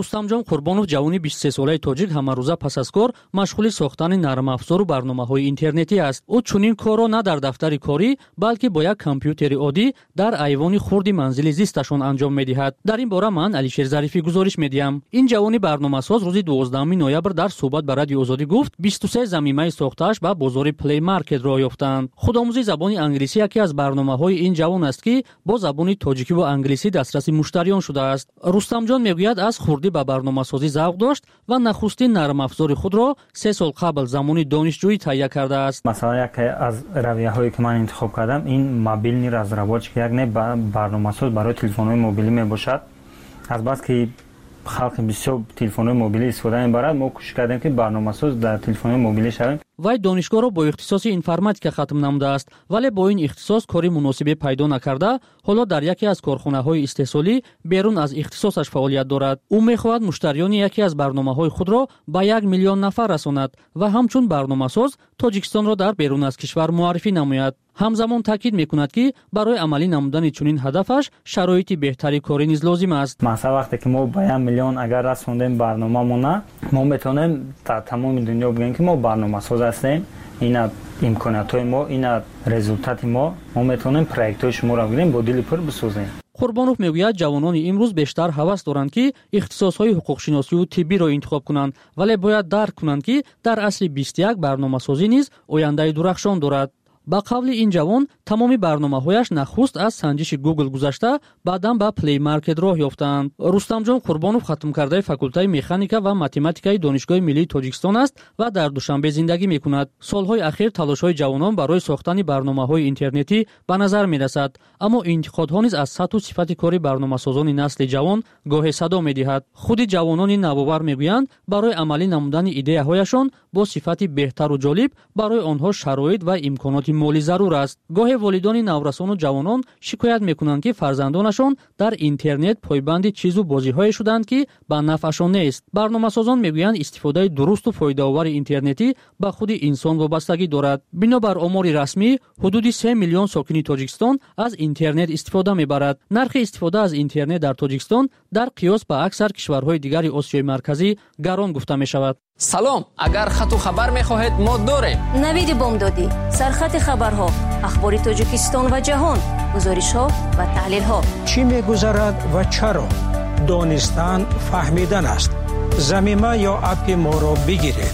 рустамҷон қурбонов ҷавони 23 солаи тоҷик ҳамарӯза пас аз кор машғули сохтани нармаафзору барномаҳои интернетӣ аст. ӯ чунин корро на дар дафтари корӣ, балки бо як компютери оддӣ дар айвони хурди манзили зисташон анҷом медиҳад. дар ин бора ман Алишер Зарифӣ гузориш медиҳам. ин ҷавони барномасоз рӯзи 12 ноябр дар суҳбат ба Радиои Озодӣ гуфт 23 замимаи сохтааш ба бозори Play Market роҳ ёфтаанд. худомӯзи забони англисӣ яке аз барномаҳои ин ҷавон аст, ки бо забони тоҷикӣ ва англисӣ дастраси муштариён шудааст. рустамҷон мегӯяд аз хурдӣ ба барномасозӣ завқ дошт ва нахустин нармаафзори худро 3 сол қабл замони донишҷӯӣ таҳия кардааст. масалан яке аз равияҳое ки ман интихоб кардам ин мобилни разработчик як не барномасоз барои телефонҳои мобилӣ мебошад. азбас ки халқи бисёр телефонҳои мобилӣ истифода мебарад, мо кӯшиш кардем ки барномасоз дар телефонҳои мобилӣ шавем. вай донишгоҳро бо ихтисоси информатика хатм намудааст, вале бо ин ихтисос кори муносибе пайдо накарда, ҳоло дар яке аз корхонаҳои истеҳсолӣ берун аз ихтисосаш фаъолият дорад. ӯ мехоҳад муштариёни яке аз барномаҳои худро ба 1 миллион нафар расонад ва ҳамчун барномасоз тоҷикистонро дар берун аз кишвар муаррифӣ намояд. ҳамзамон таъкид мекунад, ки барои амалӣ намудани чунин ҳадафаш шароити беҳтари корӣ низ лозим аст. масалан вақте ки мо ба 1 миллион агар расондем барномамона, мо метавонем дар тамоми дунё бигӯем ки мо барномасоз ҳастем. ина имкониятҳои мо, ина результати мо метавонем проектҳои шуморо бигирем, бо дили пур бисозем. қурбонов мегӯяд ҷавонони имрӯз бештар ҳавас доранд, ки ихтисосҳои ҳуқуқшиносию тиббиро интихоб кунанд, вале бояд дарк кунанд, ки дар асри 21 барномасозӣ низ ояндаи дурахшон дорад. ба қавли ин ҷавон тамоми барномаҳояш нахуст аз санҷиши Google гузашта, баъдан ба Play Market роҳ ёфтаанд. рустамҷон қурбонов хатмкардаи факултаи механика ва математикаи донишгоҳи миллии Тоҷикистон аст ва дар Душанбе зиндагӣ мекунад. солҳои ахир талошҳои ҷавонон барои сохтани барномаҳои интернетӣ ба назар мерасад, аммо интиқодҳо низ аз сатҳу сифати кори барномасозони насли ҷавон гоҳе садо медиҳад. худи ҷавонони навовар мегӯянд, барои амалӣ намудани идеяҳояшон бо сифати беҳтару ҷолиб барои онҳо шароит ва имконоти молӣ зарур аст. гоҳе волидони наврасону ҷавонон шикоят мекунанд, ки фарзандонашон дар интернет пойбанди чизу бозиҳое шуданд, ки ба нафъашон нест. барномасозон мегӯянд истифодаи дурусту фоидаовари интернетӣ ба худи инсон вобастагӣ дорад. бинобар омори расмӣ, ҳудуди 3 миллион сокини Тоҷикистон аз интернет истифода мебарад. нархи истифода аз интернет дар Тоҷикистон дар қиёс ба аксар кишварҳои дигари Осиёи марказӣ гарон гуфта мешавад. салом, агар хату хабар мехоҳед мо дорем. навиди бомдодӣ, сархати хабарҳо, ахбори Тоҷикистон ва ҷаҳон, гузоришҳо ва таҳлилҳо. чӣ мегузарад ва чаро? донистан фаҳмидан аст. замима ё апи моро бигиред.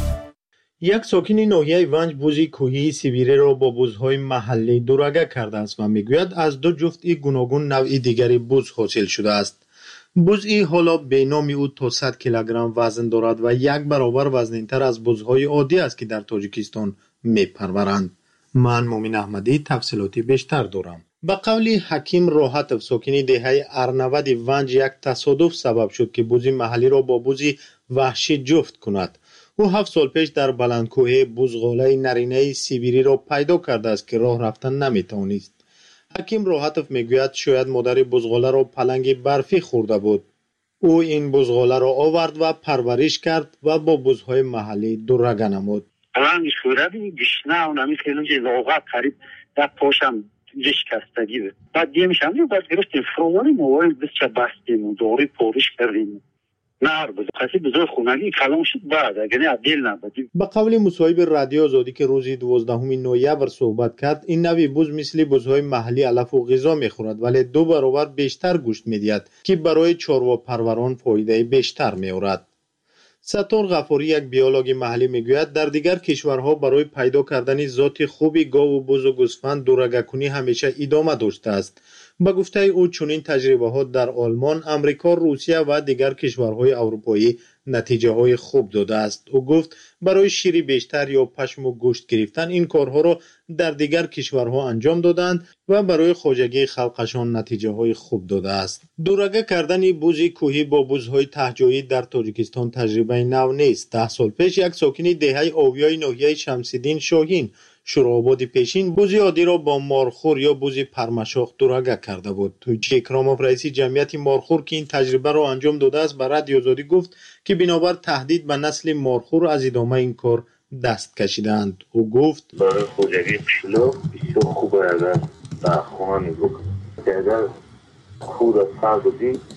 як сокини ноҳияи Ванҷ бузи кӯҳии Сибириро бо бузҳои маҳаллӣ дурага кардааст ва мегӯяд аз ду ҷуфти гуногун навъи дигари буз ҳосил шудааст. бузъи ҳоло беноми ӯ то 100 килограмм вазн дорад ва 1 баробар вазнинтар аз бузҳои оддӣ аст, ки дар Тоҷикистон мепарваранд. ман Муъмин Аҳмадӣ тафсилоти бештар дорам. ба қавли Ҳаким Роҳатов, сокини деҳаи Арнавади Ванҷ, як тасодуф сабаб шуд, ки бузи маҳаллиро бо бузи ваҳшӣ ҷуфт кунад. ӯ 7 сол пеш дар баландкӯҳе бузғолаи наринаи сибириро пайдо кардааст, ки роҳ рафтан наметавонист. ҳаким Роҳатов мегӯяд, шояд модари бузғоларо паланги барфӣ хӯрда буд. ӯ ин бузғоларо овард ва парвариш кард ва бо бузҳои маҳаллӣ дурага намуд. паланги хӯрдади гишна унами хелуҷи лоғат қариб дар пошам шикастагӣ буд. баъд демшам баъд гирифтем фурӯворим, оварим бисча бастем, дори пориш кардем. нар буд. қаси бузои хунагӣ калон шуд баъд, агар не адел набудим. ба қавли мусоҳиби Радиои Озодӣ, ки рӯзи 12 ноябр суҳбат кард, ин нави буз мисли бузҳои маҳаллӣ алафу ғизо мехӯрад, вале 2 баробар бештар гӯшт медиҳад, ки барои чорвопарварон фоидаи бештар меорад. Саттор Ғафурӣ, як биологи маҳаллӣ, мегӯяд, дар дигар кишварҳо барои пайдо кардани зоти хуби гову бузу гӯсфанд дурагакунӣ ҳамеша идома доштааст. ба гуфтаи ӯ, чунин таҷрибаҳо дар Олмон, Амрико, Русия ва дигар кишварҳои аврупоӣ натиҷаҳои хуб додааст. ӯ гуфт, барои шири бештар ё пашму гӯшт гирифтан ин корҳоро дар дигар кишварҳо анҷом доданд ва барои хоҷагии халқашон натиҷаҳои хуб додааст. дурага кардани бузи кӯҳӣ бо бузҳои таҳҷоӣ дар Тоҷикистон таҷрибаи нав нест. 10 сол пеш як сокини деҳаи Овиёи ноҳияи Шамсиддин Шоҳин, Шуроободи пешин, бузи оддиро бо морхӯр ё бузи пармашох дурага карда буд. Туйчи Икромов, раиси ҷамъияти морхӯр, ки ин таҷрибаро анҷом додааст, ба Радиои Озодӣ гуфт, ки бинобар таҳдид ба насли морхӯр аз идомаи ин кор даст кашиданд. ӯ гуфт, барои хоҷагии қишлоқ бисёр хуб агар дар хона мебукад. агар хӯра сар будӣ,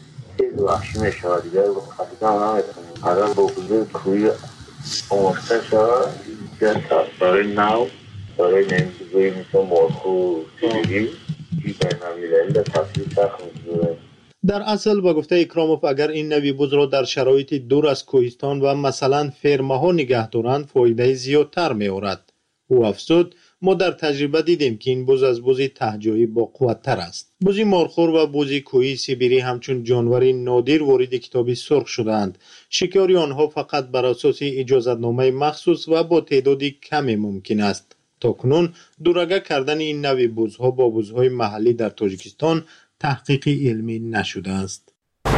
وحشی میشه دیگه خطیقا هم نمیتونیم اگر با وجود کوی آموزته شود که برای نو برای نمیزوی مثل مرخو تیلیگی که بینامیدهی در تصویر سخت میزوه. در اصل با گفته اکراموف اگر این نوی بز را در شرایط دور از کوهستان و مثلا فرمه ها نگه دارند فایده زیادتر می آورد. او افزود ما در تجربه دیدیم که این بز از بز تهجویی با قوت‌تر است. بز مارخور و بز کوهی سیبری همچون جانور نادر وارد کتاب سرخ شدند. شکار آنها فقط بر اساس اجازتنامه مخصوص و با تعداد کمی ممکن است. تاکنون دورگه کردن این نوع بزها با بزهای محلی در تاجیکستان تحقیق علمی نشده است.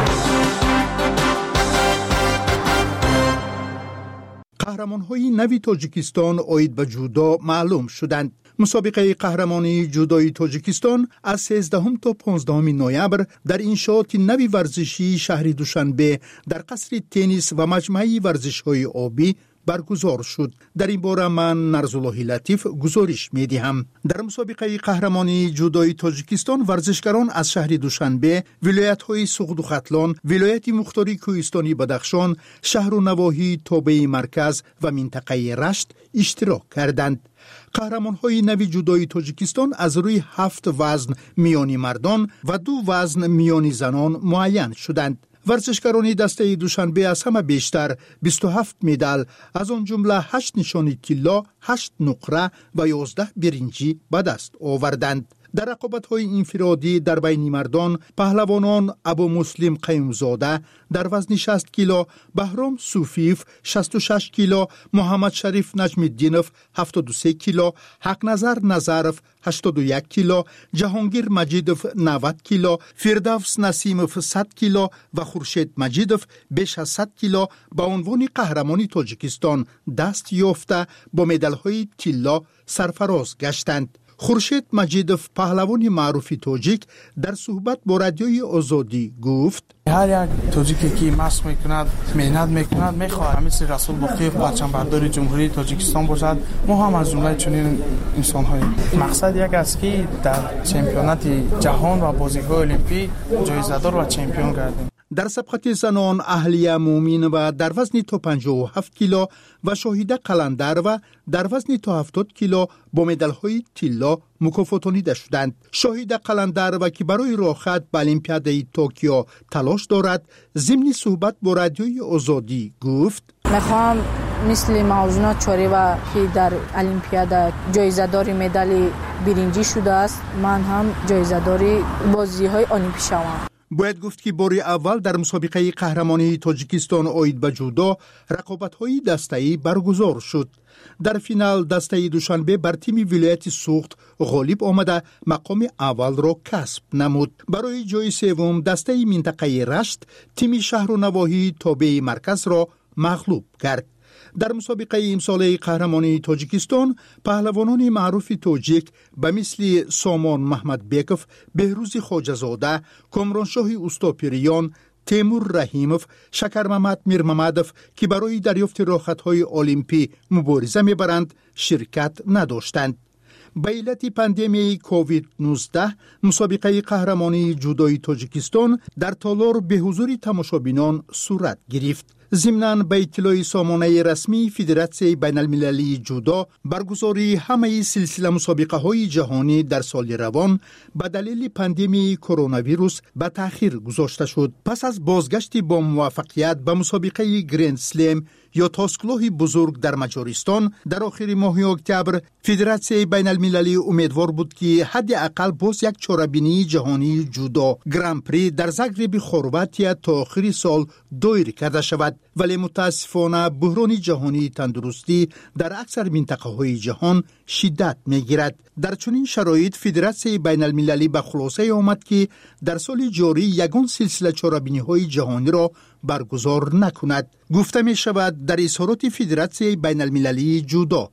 قهرمان‌های نوی تاجیکستان عاید به جودو معلوم شدند. مسابقه قهرمانی جودوی تاجیکستان از 13 تا 15 نوامبر در انشاءات نوی ورزشی شهر دوشنبه در قصر تنیس و مجمع ورزش‌های آبی برگزار شد. در این باره من نرزالله لطیف گزارش می‌دهم. در مسابقه قهرمانی جودوی تاجیکستان ورزشکاران از شهر دوشنبه، ولایت‌های سغد و ختلان، ولایت مختاری کوهستانی بدخشان، شهر و نواحی تابع مرکز و منطقه رشت اشتراک کردند. قهرمان‌های نوی جودوی تاجیکستان از روی 7 وزن میانی مردان و 2 وزن میانی زنان معین شدند. ورزشکاران دسته دوشنبه از همه بیشتر 27 مدال از آن جمله 8 نشان طلا، 8 نقره و 11 برنجی به دست آوردند. در رقابت‌های انفرادی در بین مردان پهلوانان ابو مسلم قیومزاده در وزن 60 کیلو، بهرام صوفیف 66 کیلو، محمد شریف نجم الدینов 73 کیلو، حق نظر نظرов 81 کیلو، جهانگیر مجیدov 90 کیلو، فردوس نسیمov 100 کیلو و خورشید مجیدov بیش از 100 کیلو به عنوان قهرمانی تاجیکستان دست یافته با مدال‌های طلا سرفراز گشتند. خورشید مجیدov پهلوان معروف تاجیک در صحبت با رادیوی آزادی گفت هر یک تاجیکی که مشق میکند مهنت میکند میخواهد مثل رسول باقیف پرچمبردار جمهوری تاجیکستان باشد. ما هم از جمله چنین انسان‌های مقصد یک است که در چمپیونات جهان و بازی‌های المپیک جایزه‌دار و چمپیون گردیم. در سبقت زنان اهلیه مومین و در وزن تا 57 کیلو و شاهیده قلندر و در وزن تا 70 کیلو با مدال‌های طلا مکافاتانیده شدند. شاهیده قلندر و که برای راحت به المپیاد توکیو تلاش دارد ضمن صحبت با رادیوی آزادی گفت میخوام مثل موضوعات چاری و که در المپیاد جایزه‌دار مدال برنجی شده است من هم جایزه‌دار بازی‌های المپیک شوم. باید گفت که بار اول در مسابقه قهرمانی تاجیکستان عاید به جودو رقابت‌های دسته‌ای برگزار شد. در فینال دسته دوشنبه بر تیم ولایت سوخت غالب آمده مقام اول را کسب نمود. برای جای سوم دسته منطقه رشت تیم شهر و نواحی تابع مرکز را مغلوب کرد. در مسابقه امساله قهرمانی تاجیکستان پهلوانان معروف تاجیک به مثل سامان محمد بیکوف، بهروز خواجه‌زاده، کامرانشاه اوستاپیریان، تیمور رحیموف، شکر محمد میرممدوف که برای دریافت راحت‌های المپی مبارزه می‌برند شرکت نداشتند. به علت پاندمی کووید 19 مسابقه قهرمانی جودوی تاجیکستان در تالار به حضور تماشابینان صورت گرفت. ضمناً به اطلاع سامانه رسمی فدراسیون بین المللی جودو برگزاری همه سلسله مسابقه های جهانی در سال روان به دلیل پاندمی کرونا ویروس به تأخیر گذاشته شد. پس از بازگشت با موفقیت به مسابقه گرند سلم یا تاسکلوه بزرگ در مجارستان در آخر ماه اکتبر فدراسیون بین المللی امیدوار بود که حداقل باز یک چهاربینی جهانی جودو گراند پری در زاگرب خرواطیه تا آخر سال دایر کرده شود، ولی متاسفانه بحران جهانی تندرستی در اکثر منطقه های جهان شدت میگیرد. در چنین شرایط فدراسیون بین المللی به خلاصه آمد که در سال جاری یگان سلسله چهاربینی های جهانی را برگزار نکند. گفته می شود در اظهارات فدراسیون بین المللی جودو.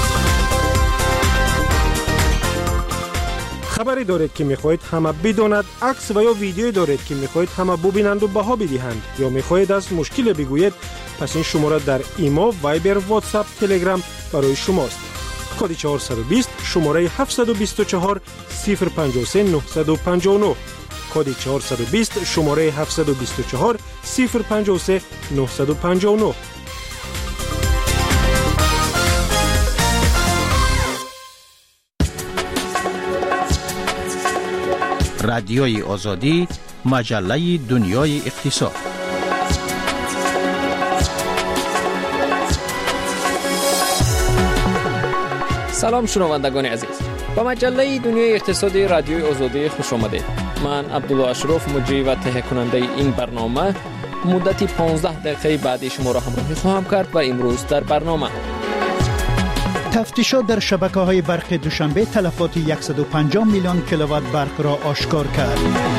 خبری دارید که میخواهید همه بداند، عکس و یا ویدیویی دارید که میخواهید همه ببینند و بها بدهند یا میخواهید از مشکل بگویید، پس این شماره در ایما، وایبر، واتساپ، تلگرام برای شماست. کد 420 شماره 724 053 959 کد 420 شماره 724 053 959. رادیوی آزادی، مجله دنیای اقتصاد. سلام شنوندگان عزیز، با مجله دنیای اقتصادی رادیوی آزادی خوش آمدید. من عبدالله اشرف مجری و تهیه کننده این برنامه مدت 15 دقیقه بعد شما را همراهی خواهم کرد و امروز در برنامه تفتیشات در شبکه‌های برق دوشنبه تلفات 150 میلیون کیلووات برق را آشکار کرد.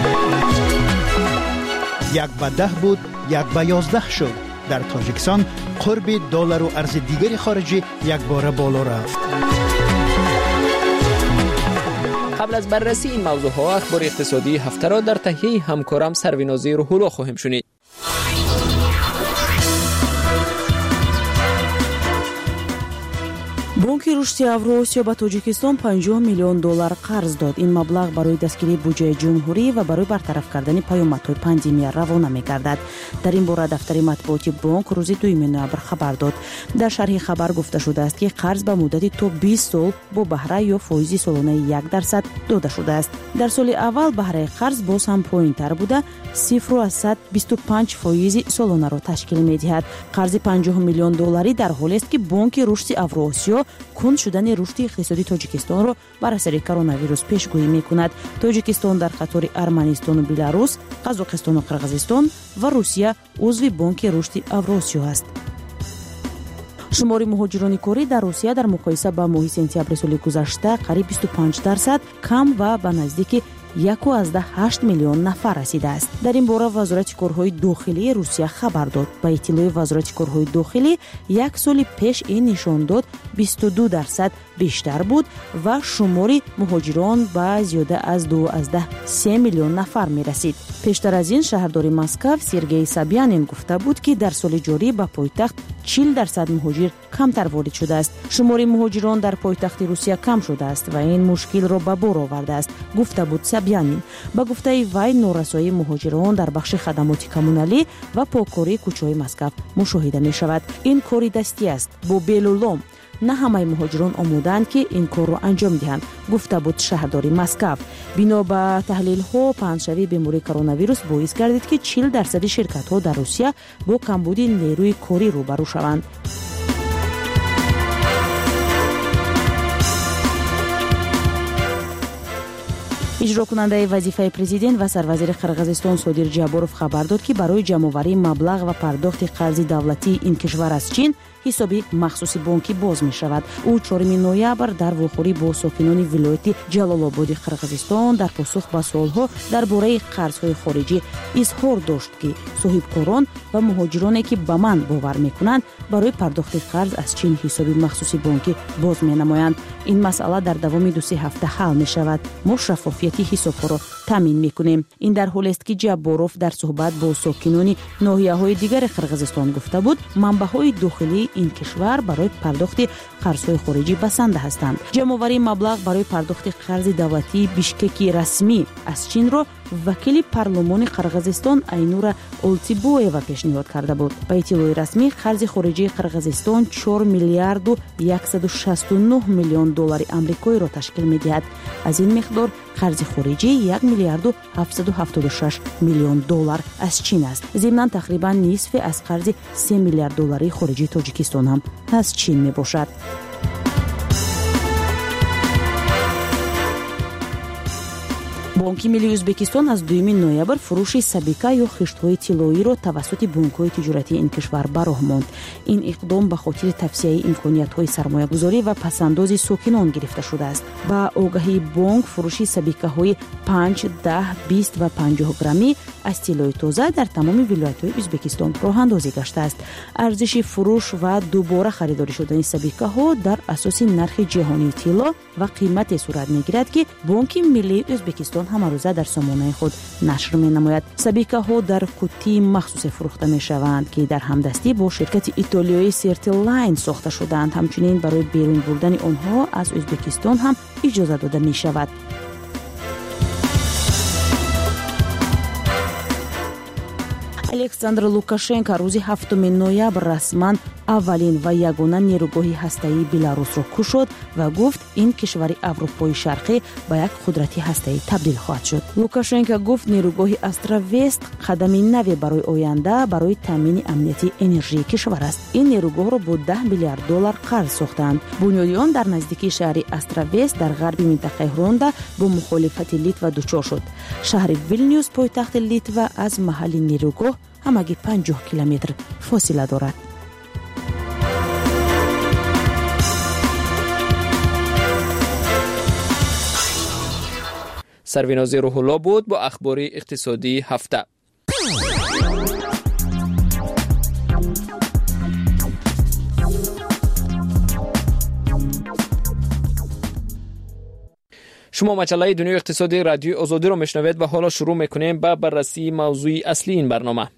1 به 10 بود، 1 به 11 شد. در تاجیکستان قرب دلار و ارز دیگر خارجی یک بار بالا رفت. قبل از بررسی این موضوع ها اخبار اقتصادی هفته را در تهیه همکارم سروینازی روح‌الله خواهیم شنید. بانки рушди Авроосиё ба Тоҷикистон 50 миллион доллар қарз дод. Ин маблағ барои дастгирии буҷаи ҷумҳурӣ ва барои бартараф кардани паёмадҳои пандемия равона мегардад. Дар ин бора дафтари матбуоти бонк рӯзи 2 ноябр хабар дод. Дар шарҳи хабар гуфта шудааст, ки қарз ба муддати то 20 сол бо баҳра ё фоизи солонаи 1% дода шудааст. Дар соли аввал баҳраи қарз боз ҳам поинтар буда 0.25% солонаро ташкил медиҳад. қарзи 50 миллион долларӣ дар ҳолест, ки бонки рушди Авроосиё кунд шудани рушди иқтисоди Тоҷикистонро бар асари коронавирус пешгӯӣ мекунад. Тоҷикистон дар қатори Арманистону Беларус, Қазоқистону Қирғизистон ва Русия узви бонки рушди Авроосиё аст. шумори муҳоҷирони корӣ дар Русия дар муқоиса ба моҳи сентябри соли гузашта қариб 25% кам ва ба наздики 1.8 миллион нафар расидааст. Дар ин бора вазорати корҳои дохилии Русия хабар дод. Ба иттилои вазорати корҳои дохилӣ, як соли пеш ин нишон дод 22% бештар буд ва шумори муҳоҷирон ба зиёда аз 2.3 миллион нафар мерасид. Пештар аз ин шаҳрдори Москав Сергей Собянин гуфта буд, ки дар соли ҷорӣ ба пойтахт 40% муҳоҷир камтар ворид шудааст. шумори муҳоҷирон дар пойтахти Русия кам шудааст ва ин мушкилро ба бор овардааст, гуфта буд Собянин. Ба гуфтаи вай, норасоии муҳоҷирон дар бахши хадамоти коммуналӣ ва покории кӯчаҳои Москав мушоҳида мешавад. Ин кори дастӣ аст, бо белу лом. На ҳамаи муҳоҷирон омодаанд, ки ин корро анҷом диҳанд, гуфта буд шаҳрдори Москав. бино ба таҳлилҳо, паҳншавии бемории коронавирус боис гардид, ки 40% ширкатҳо дар Русия бо камбуди нерӯи корӣ рӯбарӯ шаванд. иҷрокунандаи вазифаи президент ва сарвазири Қирғизистон Содир Ҷаборов хабар дод, ки барои ҷамъоварии маблағ ва пардохти қарзи давлатии ин кишвар аз Чин ҳисоби махсуси бонкӣ боз мешавад. ӯ 4 ноябр дар вохӯрӣ бо сокинони вилояти Ҷалолободи Қирғизистон дар посух ба суолҳо дар бораи қарзҳои хориҷӣ изҳор дошт, ки соҳибкорон ва муҳоҷироне, ки ба ман бовар мекунанд, барои пардохти қарз аз Чин ҳисоби махсуси бонкӣ боз менамоянд. ин масъала дар давоми 2-3 ҳафта ҳал мешавад. мо шаффофияти ҳисобҳоро таъмин мекунем. ин дар ҳолест, ки Ҷаборов дар суҳбат бо сокинони ноҳияҳои дигари Қирғизистон гуфта буд, манбаъҳои дохилии ин кишвар барои пардохти қарзҳои хориҷӣ басанда ҳастанд. ҷамъоварии маблағ барои пардохти қарзи давлатии Бишкеки расмӣ аз Чинро вакили парлумони Қирғизистон Айнура Олтибоева пешниҳод карда буд. Ба иттилои расмӣ, қарзи хориҷии Қирғизистон 4 миллиарду 169 миллион доллари амрикоиро ташкил медиҳад. аз ин миқдор қарзи хориҷӣ 1 миллиарду 776 миллион доллар аз Чин аст. зимнан тақрибан нисфе аз қарзи 3 миллиард доллари хориҷии Тоҷикистон ҳам аз Чин мебошад. бонки миллии Ӯзбекистон аз 2 ноябр фурӯши сабика ё хиштҳои тиллоиро тавассути бонкҳои тиҷоратии ин кишвар ба роҳ монд. ин иқдом ба хотири тавсеяи имкониятҳои сармоягузорӣ ва пасандози сокинон гирифта шудааст. ба огаҳии бонк, фурӯши сабикаҳои 5, 10, 20 ва 50 граммӣ аз тиллои тоза дар тамоми вилоятҳои Ӯзбекистон роҳандозӣ гаштааст. арзиши фурӯш ва дубора харидорӣ шудани сабикаҳо дар асоси нархи ҷаҳонии тилло ва қимате сурат мегирад, ки бонки миллии Ӯзбекистон ҳамарӯза дар сомонаи худ нашр менамояд. сабикаҳо дар кутии махсусе фурӯхта мешаванд, ки дар ҳамдастӣ бо ширкати итолиёи Certiline сохта шудаанд. ҳамчунин барои берун бурдани онҳо аз Ӯзбекистон ҳам иҷоза дода мешавад. александр лукашенко рӯзи 7 ноябр расман аввалин ва ягона нерӯгоҳи ҳастаии беларусро кушод ва гуфт ин кишвари аврупои шарқӣ ба як қудратии ҳастаӣ табдил хоҳад шуд. лукашенко гуфт нерӯгоҳи астравест қадами наве барои оянда барои таъмини амнияти энержии кишвар аст. ин нерӯгоҳро бо $10 миллиард қарз сохтанд. бунёди он дар наздикии шаҳри астравест дар ғарби минтақаи ронда бо мухолифати литва дучор шуд. шаҳри вилнюс пойтахти литва аз маҳалли нерӯгоҳ ҳамагӣ 50 километр фосила дорад. سروینازی روح‌الله بود با اخبار اقتصادی هفته. شما مجله دنیای اقتصادی رادیو آزادی را میشنوید و حالا شروع میکنیم با بررسی موضوع اصلی این برنامه.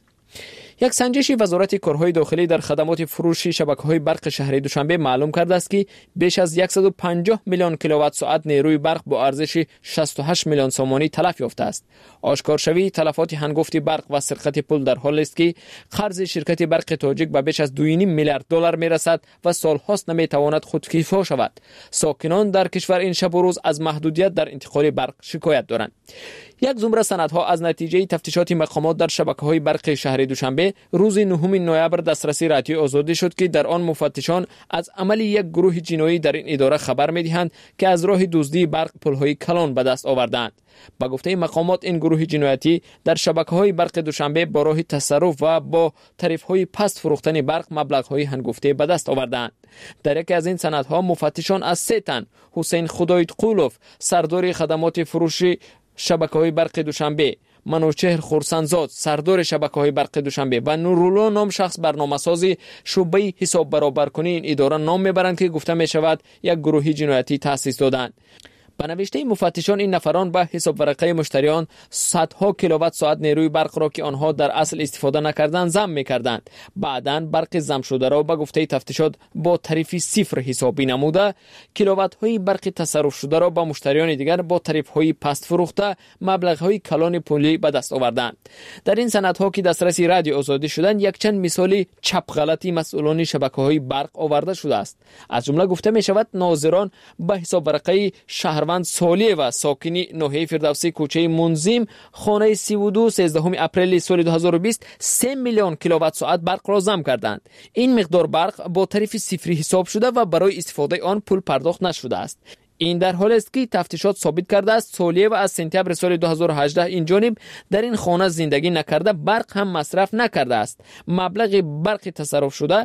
یک سنجش وزارت کارهای داخلی در خدمات فروشی شبکه‌های برق شهر دوشنبه معلوم کرده است که بیش از 150 میلیون کیلووات ساعت نیروی برق با ارزش 68 میلیون سومانی تلف یافته است. آشکارشوی تلفات هنگفتی برق و سرقت پول در حالی است که قرض شرکت برق تاجیک به بیش از 2.5 میلیارد دلار میرسد و سالهاست نمیتواند خودکفا شود. ساکنان در کشور این شب و روز از محدودیت در انتقال برق شکایت دارند. یک زمره سندها از نتیجه تفتیشات مقامات در شبکه‌های برق شهر دوشنبه روز 9 نوامبر دسترسی رادیو آزادی شد که در آن مفتشان از عمل یک گروه جنایی در این اداره خبر می‌دهند که از راه دزدی برق پل‌های کلان به دست آوردند. با گفته مقامات این گروه جنایتی در شبکه‌های برق دوشنبه با راه تصرف و با تعرفه‌های پست فروختن برق مبلغ‌های هنگفته به دست آوردند. در یکی از این سندها مفتشان از 3 تن حسین خدایتقولوف سردار خدمات فروشی شبکه‌های برق دوشنبه، منوچهر خورسندزاد سردار شبکه‌های برق دوشنبه و نورالله نام شخص برنامه‌سازی شعبه حساب برابرکنی این اداره نام میبرند که گفته میشود یک گروه جنایتی تأسیس دادند. به نوشته مفتشان این نفران به حساب ورقه مشتریان صدها کیلووات ساعت نیروی برق را که آنها در اصل استفاده نکردند ضم می‌کردند. بعداً برق ضم شده را به گفته تفتیشات با تعرفه صفر حسابی نموده، کیلووات‌های برق تصرف شده را به مشتریان دیگر با تعرفه‌های پست فروخته مبلغ‌های کلان پولی به دست آوردند. در این سندها که دسترسی رادیو آزادی شدند یک چند مثالی چپ غلطی مسئولان شبکه‌های برق آورده شده است. از جمله گفته می‌شود ناظران به حساب ورقه شهر سالیه و ساکنی ناحیه فردوسی کوچه منظم خانه 32 13 اپریل سال 2020 3 میلیون کیلووات ساعت برق را ضم کردند. این مقدار برق با تعرفه صفری حساب شده و برای استفاده آن پول پرداخت نشده است. این در حالی است که تفتیشات ثابت کرده است سالیه و از سپتامبر سال 2018 این جانب در این خانه زندگی نکرده برق هم مصرف نکرده است. مبلغ برق تصرف شده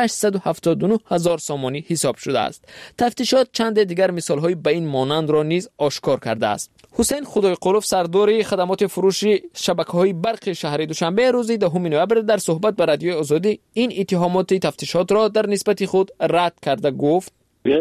679,000 سومانی حساب شده است. تفتیشات چند دیگر مثال‌های به این مانند را نیز آشکار کرده است. حسین خدایقلوف سردار خدمات فروشی شبکه‌های برق شهر دوشنبه روز 10 نوامبر در صحبت با رادیو آزادی این اتهامات تفتیشات را در نسبت خود رد کرده گفت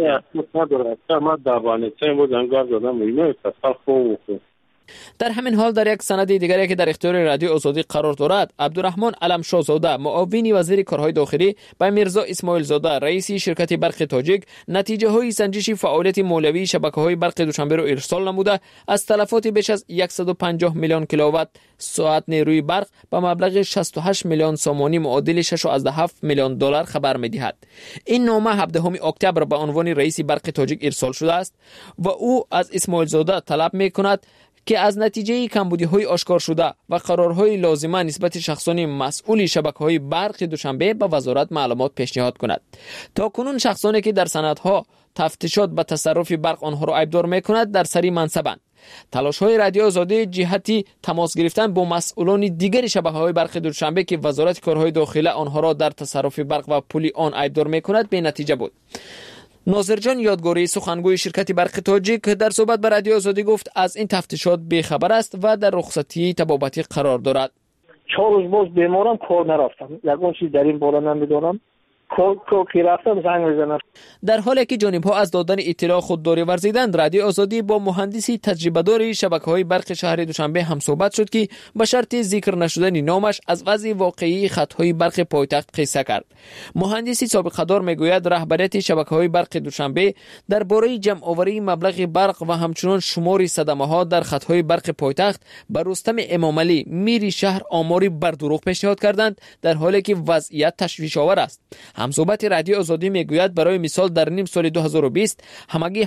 در همین حال در یک سند دیگری که در اختیار رادیو آزادی قرار دارد عبدالرحمن علمشاهزاده معاون وزیر کارهای داخلی به میرزا اسماعیل زاده رئیس شرکت برق تاجیک نتیجه های سنجش فعالیت مولوی شبکه‌های برق دوشنبه را ارسال نموده از تلفات بیش از 150 میلیون کیلووات ساعت نیروی برق به مبلغ 68 میلیون سومانی معادل 6.7 میلیون دلار خبر می‌دهد. این نامه 17 اکتبر به عنوان رئیس برق تاجیک ارسال شده است و او از اسماعیل زاده طلب می‌کند که از نتیجه کمبودی‌های آشکار شده و قرارهای لازمه نسبت شخصان مسئول شبکه‌های برق دوشنبه به وزارت معلومات پیشنهاد کند. تا کنون شخصانی که در سندها تفتیشات به تصرف برق آنها را عیبدار می‌کند در سری منصبند. تلاش‌های رادیو آزادی جهتی تماس گرفتن با مسئولان دیگر شبکه‌های برق دوشنبه که وزارت کارهای داخلی آنها را در تصرف برق و پولی آن عیبدار می‌کند به نتیجه بود. ناظرجان یادگاری سخنگوی شرکت برق تاجیک در صحبت با رادیو آزادی گفت از این تفتیشات بی‌خبر است و در رخصتی طبابتی قرار دارد. 4 روز باز بیمارم کار نرفتم. یگان چیز در این بالا نمیدونم. کار که رفتم زنگ میزنم. در حالی که جانب‌ها از دادن اطلاع خودداری ورزیدند، رادیو آزادی با مهندسی تجربه‌دار شبکه‌های برق شهر دوشنبه هم صحبت شد که به شرط ذکر نشدن نامش از وضع واقعی خط‌های برق پایتخت قصه کرد. مهندسی سابقه‌دار میگوید رهبریت شبکه‌های برق دوشنبه درباره جمع‌آوری مبلغ برق و همچنین شمار صدمه‌ها در خط‌های برق پایتخت به رستم امامعلی میر شهر آماری بر دروغ پیشنهاد کردند، در حالی که وضعیت تشویش‌آور است. همصحبت رادیو آزادی میگوید برای مثال در نیم سال 2020 همگی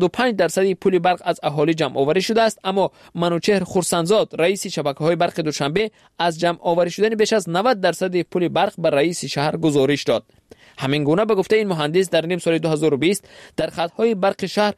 75% پول برق از اهالی جمع آوری شده است، اما منوچهر خرسندزاد رئیس شبکه‌های برق دوشنبه از جمع آوری شدن بیش از 90% پول برق به رئیس شهر گزارش داد. همین گونه به گفته این مهندس در نیم سال 2020 در خط‌های برق شهر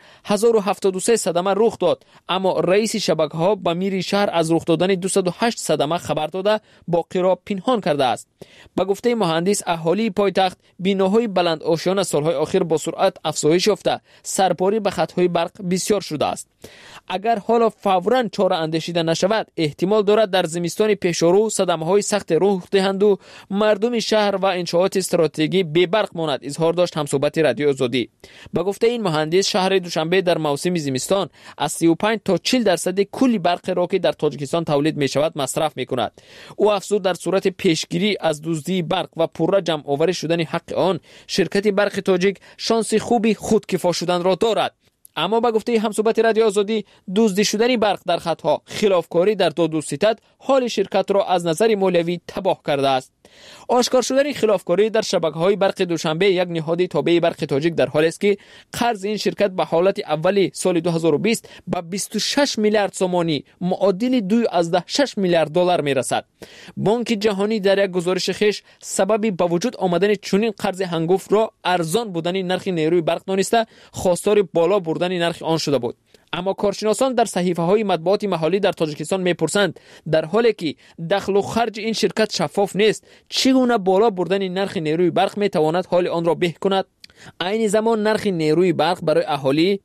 1073 صدمه رخ داد، اما رئیس شبکه‌ها به میر شهر از رخ دادن 208 صدمه خبر داده باقی را پنهان کرده است. به گفته مهندس اهالی پایتخت بیناهای بلند آشیان سالهای اخیر با سرعت افزایش یافته، سرباری به خط‌های برق بسیار شده است. اگر حالا فوراً چاره اندیشیده نشود، احتمال دارد در زمستان پیشرو صدمه‌های سخت رخ دهند و مردم شهر و انشاءات استراتژیکی بی برق ماند، اظهار داشت همصحبت رادیو آزادی. به گفته این مهندس شهر دوشنبه در موسم زمستان از 35 تا 40% کل برق را که در تاجیکستان تولید می شود مصرف می کند. او افزود در صورت پیشگیری از دزدی برق و پورا جمع آوری شدن حق آن، شرکت برق تاجیک شانس خوبی خودکفا شدن را دارد. اما به گفته همصحبت رادیو آزادی، دزدی شدن برق در خطها، خلافکاری در داد و ستد حال شرکت را از نظر مالیوی تباه کرده است. آشکار شدن خلافکاری در شبکه‌های برق دوشنبه یک نهاد تابع برق تاجیک در حالی است که قرض این شرکت به حالت اولی سال 2020 به 26 میلیارد سومانی معادل 2.6 میلیارد دلار میرسد. بانک جهانی در یک گزارش خویش سبب به وجود آمدن چنین قرض هنگفت را ارزان بودن نرخ نیروی برق دانسته خواستار بالا بردن نرخ آن شده بود. اما کارشناسان در صحیفه‌های مطبوعات محلی در تاجیکستان میپرسند در حالی که دخل و خرج این شرکت شفاف نیست، چگونه بالا بردن نرخ نیروی برق میتواند حال آن را به کند؟ عین زمان نرخ نیروی برق برای اهالی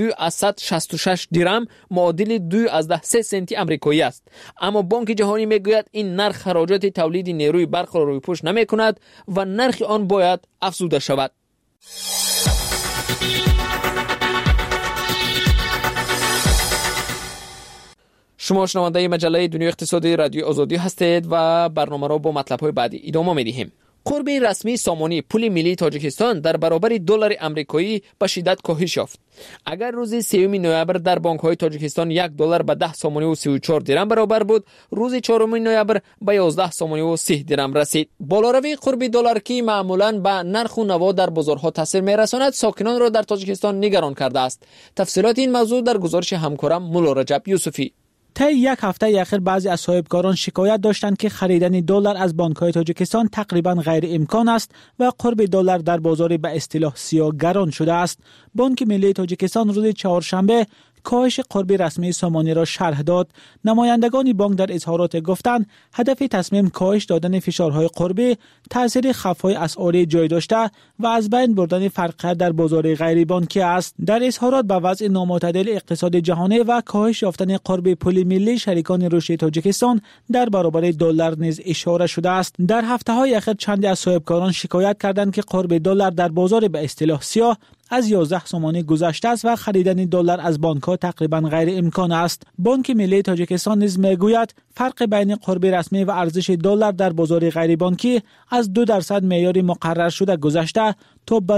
22.66 درم معادل 2.3 سنتی آمریکایی است، اما بانک جهانی میگوید این نرخ خراجات تولید نیروی برق را رویپوش نمیکند و نرخ آن باید افزوده شود. شما شنونده مجله دنیای اقتصادی رادیو آزادی هستید و برنامه را با مطلب‌های بعدی ادامه می‌دهیم. قرب رسمی سامانی پول ملی تاجیکستان در برابر دلار آمریکایی به شدت کاهش یافت. اگر روز 3 نوامبر در بانک‌های تاجیکستان یک دلار به 10 سامانی و 34 درم برابر بود، روز 4 نوامبر به 11 سامانی و 30 درم رسید. بالاروی قرب دلار که معمولاً به نرخ و نوا در بازارها تاثیر می‌رساند، ساکنان را در تاجیکستان نگران کرده است. تفصیلات این موضوع در گزارش همکارم مولا رجب یوسفی. طی یک هفته اخیر بعضی از صاحبکاران شکایت داشتند که خریدن دلار از بانک‌های تاجیکستان تقریباً غیر امکان است و قرب دلار در بازار به اصطلاح سیاه گران شده است. بانک ملی تاجیکستان روز چهارشنبه کاهش قرب رسمی سامانی را شرح داد. نمایندگان بانک در اظهارات گفتند هدف تصمیم کاهش دادن فشارهای قربی، تاثیر خفای اسعاری جای داشته و از بین بردن فرق در بازار غیر بانکی است. در اظهارات به وضع نامعتدل اقتصاد جهانی و کاهش یافتن قرب پول ملی شریکان رشدی تاجیکستان در برابر دلار نیز اشاره شده است. در هفته‌های اخیر چندی از صاحبکاران شکایت کردند که قرب دلار در بازار به اصطلاح سیاه از 11 سامانی گذشته است و خریدن دلار از بانک‌ها تقریباً غیر امکان است. بانک ملی تاجیکستان نیز میگوید فرق بین قرب رسمی و ارزش دلار در بازار غیر بانکی از 2% معیار مقرر شده گذشته تا به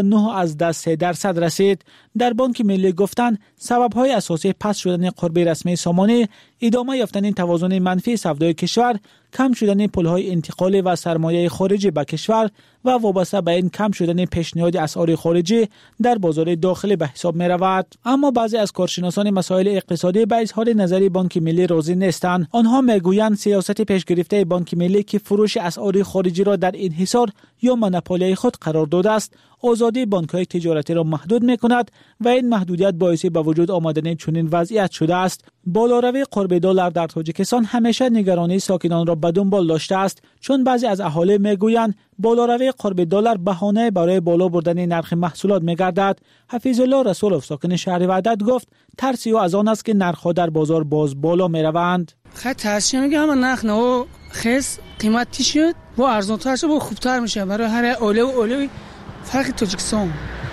9.3% رسید. در بانک ملی گفتند سبب‌های اساسی پس شدن قرب رسمی سامانی ادامه یافتن توازن منفی سودای کشور، کم شدن پل‌های انتقال و سرمایه خارجی به کشور و وابسته به این کم شدن پیشنهاد اسعار خارجی در بازار داخلی به حساب می رود. اما بعضی از کارشناسان مسائل اقتصادی به اظهار نظر بانک ملی راضی نیستند. آنها میگویند سیاست پیشگرفته بانک ملی که فروش اسعار خارجی را در انحصار یا مونوپولی خود قرار داده است، آزادی بانک‌های تجارتی را محدود می‌کند و این محدودیت باعث به وجود آمدن چنین وضعیت شده است. بالاروی قرب دلار در تاجیکستان همیشه نگرانی ساکنان را به دنبال داشته است، چون بعضی از اهالی میگویند بالاروی قرب دلار بهانه برای بالا بردن نرخ محصولات می‌گردد. حفیظ الله رسولوف ساکن شهر وحدت گفت ترسی او از آن است که نرخ‌ها در بازار باز بالا می‌روند. خیلی ترسی میگه اما نرخ نو خیس قیمتی شد و ارزان‌تر شد و خوبتر میشه برای هر اوله فرق تاجیکستان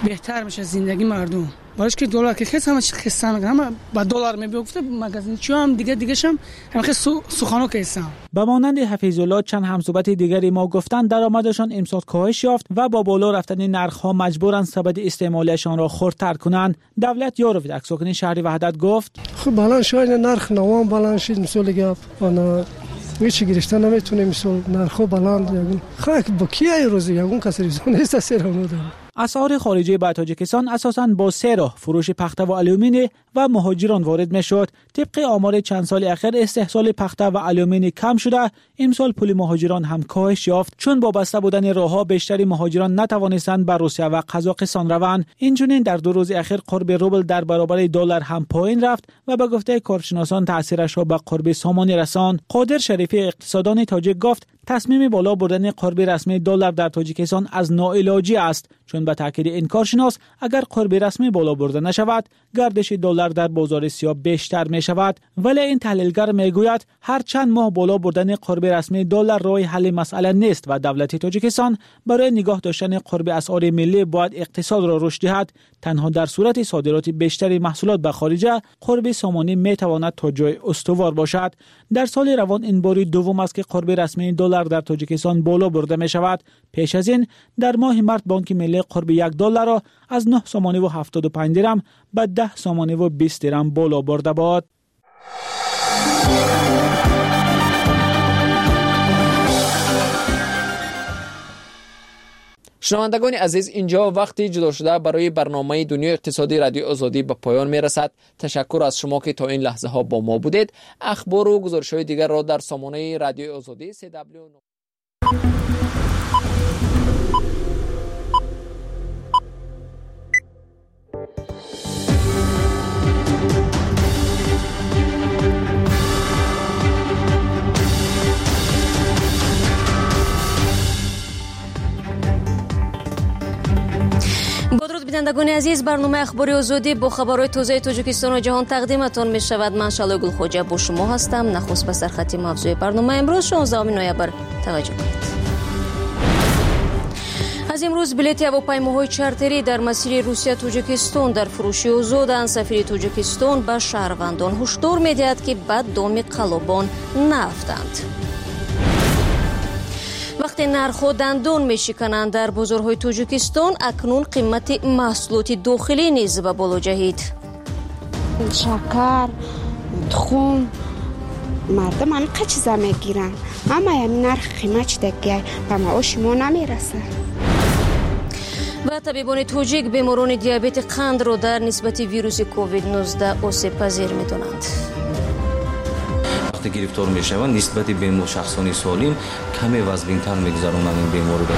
بهتر میشه زندگی مردم. باش که دلار که خیلی همه چی خسته میکنه، همه با دلار میگفته مگزین چی هم دیگه هم خیلی سخنو که هستم. به مانند حفیظ الله چند همصحبت دیگری ما گفتند درآمدشان امسال کاهش یافت و با بالا رفتن نرخ‌ها مجبورن سبد استعمالیشان را خردتر کنند. دولت یاروف اکساکنی شهری وحدت گفت خب بالان شاید نرخ نوام بالان شید مثل گپ انا هیچ گرفتن نمیتونه مثل نرخ بالان خاک با کی روزی یگون کسی ریزون است سرمو داره. اسعار خارجی به تاجیکستان اساساً با 3 راه فروش پخته و آلومینی و مهاجران وارد میشد. طبق آمار چند سال اخیر استحصال پخته و آلومینی کم شده. امسال پول مهاجران هم کاهش یافت چون با بسته بودن راهها بیشتری مهاجران نتوانستند به روسیه و قزاقستان روند. اینجوری در 2 روز اخیر قرب روبل در برابر دلار هم پایین رفت و به گفته کارشناسان تاثیرش را به قرب سامانی رساند. قادر شریفی اقتصاددان تاجیک گفت تصمیم بالا بردن قرب رسمی دلار در تاجیکستان از ناعلاجی است چون به تاکید این کارشناس اگر قرب رسمی بالا برده نشود گردش دلار در بازار سیاه بیشتر می شود. ولی این تحلیلگر می گوید هر چند ماه بالا بردن قرب رسمی دلار راه حل مسئله نیست و دولت تاجیکستان برای نگاه داشتن قرب اسعار ملی باید اقتصاد را رشد دهد. تنها در صورت صادرات بیشتری محصولات به خارج قرب سامانی می تواند تا جای استوار باشد. در سال روان این بار دوم است که قرب رسمی دلار در تاجیکستان بالا برده می شود. پیش از این در ماه مارس بانک ملی قرب $1 را از 9 سومانی و 75 درم به 10 سومانی و 20 درم بالا برده بود. شنوندگان عزیز، اینجا وقتی جدا شده برای برنامه دنیای اقتصادی رادیو آزادی به پایان می رسد. تشکر از شما که تا این لحظه ها با ما بودید. اخبار و گزارش های دیگر را در سامانه رادیو آزادی CW بینندگان عزیز، برنامه اخباری آزادی با خبرهای تازه تاجیکستان و جهان تقدیمتان می شود. من شالو گلخوجه با شما هستم. نخست به سرخط موضوع برنامه امروز 16 نوامبر توجه کنید. از امروز بلیط هواپیماهای چارتری در مسیر روسیه تاجیکستان در فروشی آزادند. سفیر تاجیکستان به شهروندان هشدار می‌دهد که به دام قلابان نیفتند. وقتی نرخ‌ها دندان می‌شکنند در بازارهای تاجیکستان، اکنون قیمت محصولات داخلی نیز به بالا جهید. شکر، تخم، مردم همه چیزا میگیرن، اما همین نرخ قیمت دیگه به معاش ما نمیرسه. و طبیبان تاجیک بیماران دیابت قند را در نسبت ویروس کووید 19 آسیب پذیر می‌دانند. وقتی گرفتار میشوند نسبت به شخصان سالم کمی وزن‌تر می‌گذرانند این بیماری را.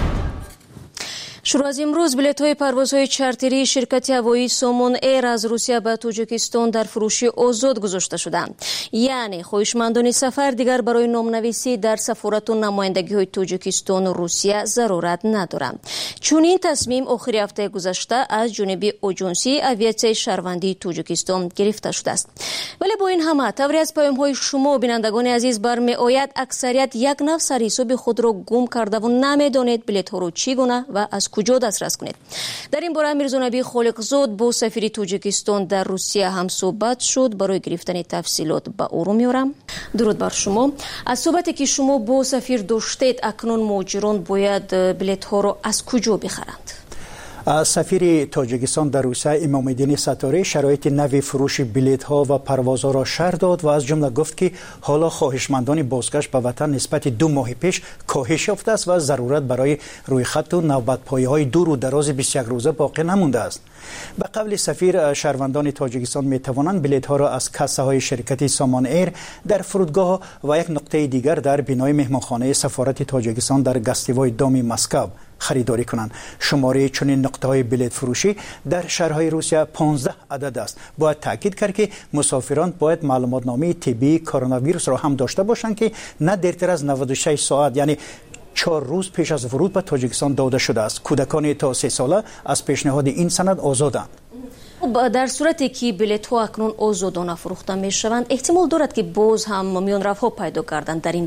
شروع از امروز بلیط‌های پروازهای چارتری شرکت هوایی سومون ایر از روسیه به تاجیکستان در فروشی آزاد گذاشته شدند. یعنی خواهشمندان سفر دیگر برای نامنویسی در سفارت و نمایندگی‌های تاجیکستان و روسیه ضرورت ندارند. چون این تصمیم آخر هفته گذشته از جانب آژانسی آویاسیون شهروندی تاجیکستان گرفته شده است. ولی با این همه طوری از پیام‌های شما بینندگان عزیز برمی‌آید اکثریت یک نفر حساب خود را گم کرده و نمی‌دانید بلیط‌ها را چگونه و از کجا دسترس کنید. در این باره میرزا نبی خالقزاد با سفیر تاجیکستان در روسیه هم صحبت شد. برای گرفتن تفصیلات به او رو میارم. درود بر شما. از صحبتی که شما با سفیر داشتید، اکنون مهاجران باید بلیط ها رو از کجا بخرند؟ سفیر تاجیکستان در روسیه امام‌الدین ستاره شرایط نوی فروش بلیط ها و پروازها را شرح داد و از جمله گفت که حالا خواهشمندان بازگشت به وطن نسبت 2 ماه پیش کاهش یافته است و ضرورت برای روی خط و نوبت‌پایی‌های دور و دراز 21 روزه باقی نمانده است. به قول سفیر، شهروندان تاجیکستان می توانند بلیط ها را از کاسه های شرکت سامان ایر در فرودگاه و یک نقطه دیگر در بینای مهمانخانه سفارت تاجیکستان در گستیوای دام مسکو خریداری کنند. شماره چنین نقطه های بلیط فروشی در شهرهای روسیه 15 عدد است. باید تاکید کرد که مسافران باید معلومات نامه طبی کرونا ویروس را هم داشته باشند که نه دیرتر از 96 ساعت یعنی 4 روز پیش از ورود به تاجیکستان داده شده است. کودکان تا 3 ساله از پیشنهاد این سند آزادند. در صورتی که بلیط ها اکنون آزادانه فروخته می شوند، احتمال دارد که باز هم میان رفع پیدا کردن در این بین.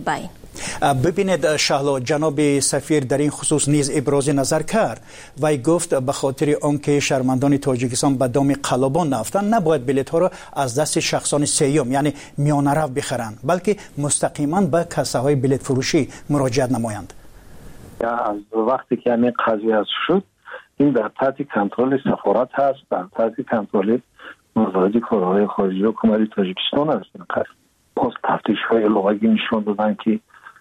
ببینید شهلا، جناب سفیر در این خصوص نیز ابراز نظر کرد و گفت به خاطر آنکه شهروندان تاجیکستان به دام قلابان نرفتن نباید بلیط ها را از دست شخصان سیوم یعنی میانه رو بخرند، بلکه مستقیما به کاسه های بلیط فروشی مراجعت نمایند. از وقتی که همین قضیه شد، این در تحت کنترل سفارت هست، در تحت کنترل وزارت کارهای خارجه حکومت تاجیکستان است. باز تفتیش‌های لغوی نشان دادن که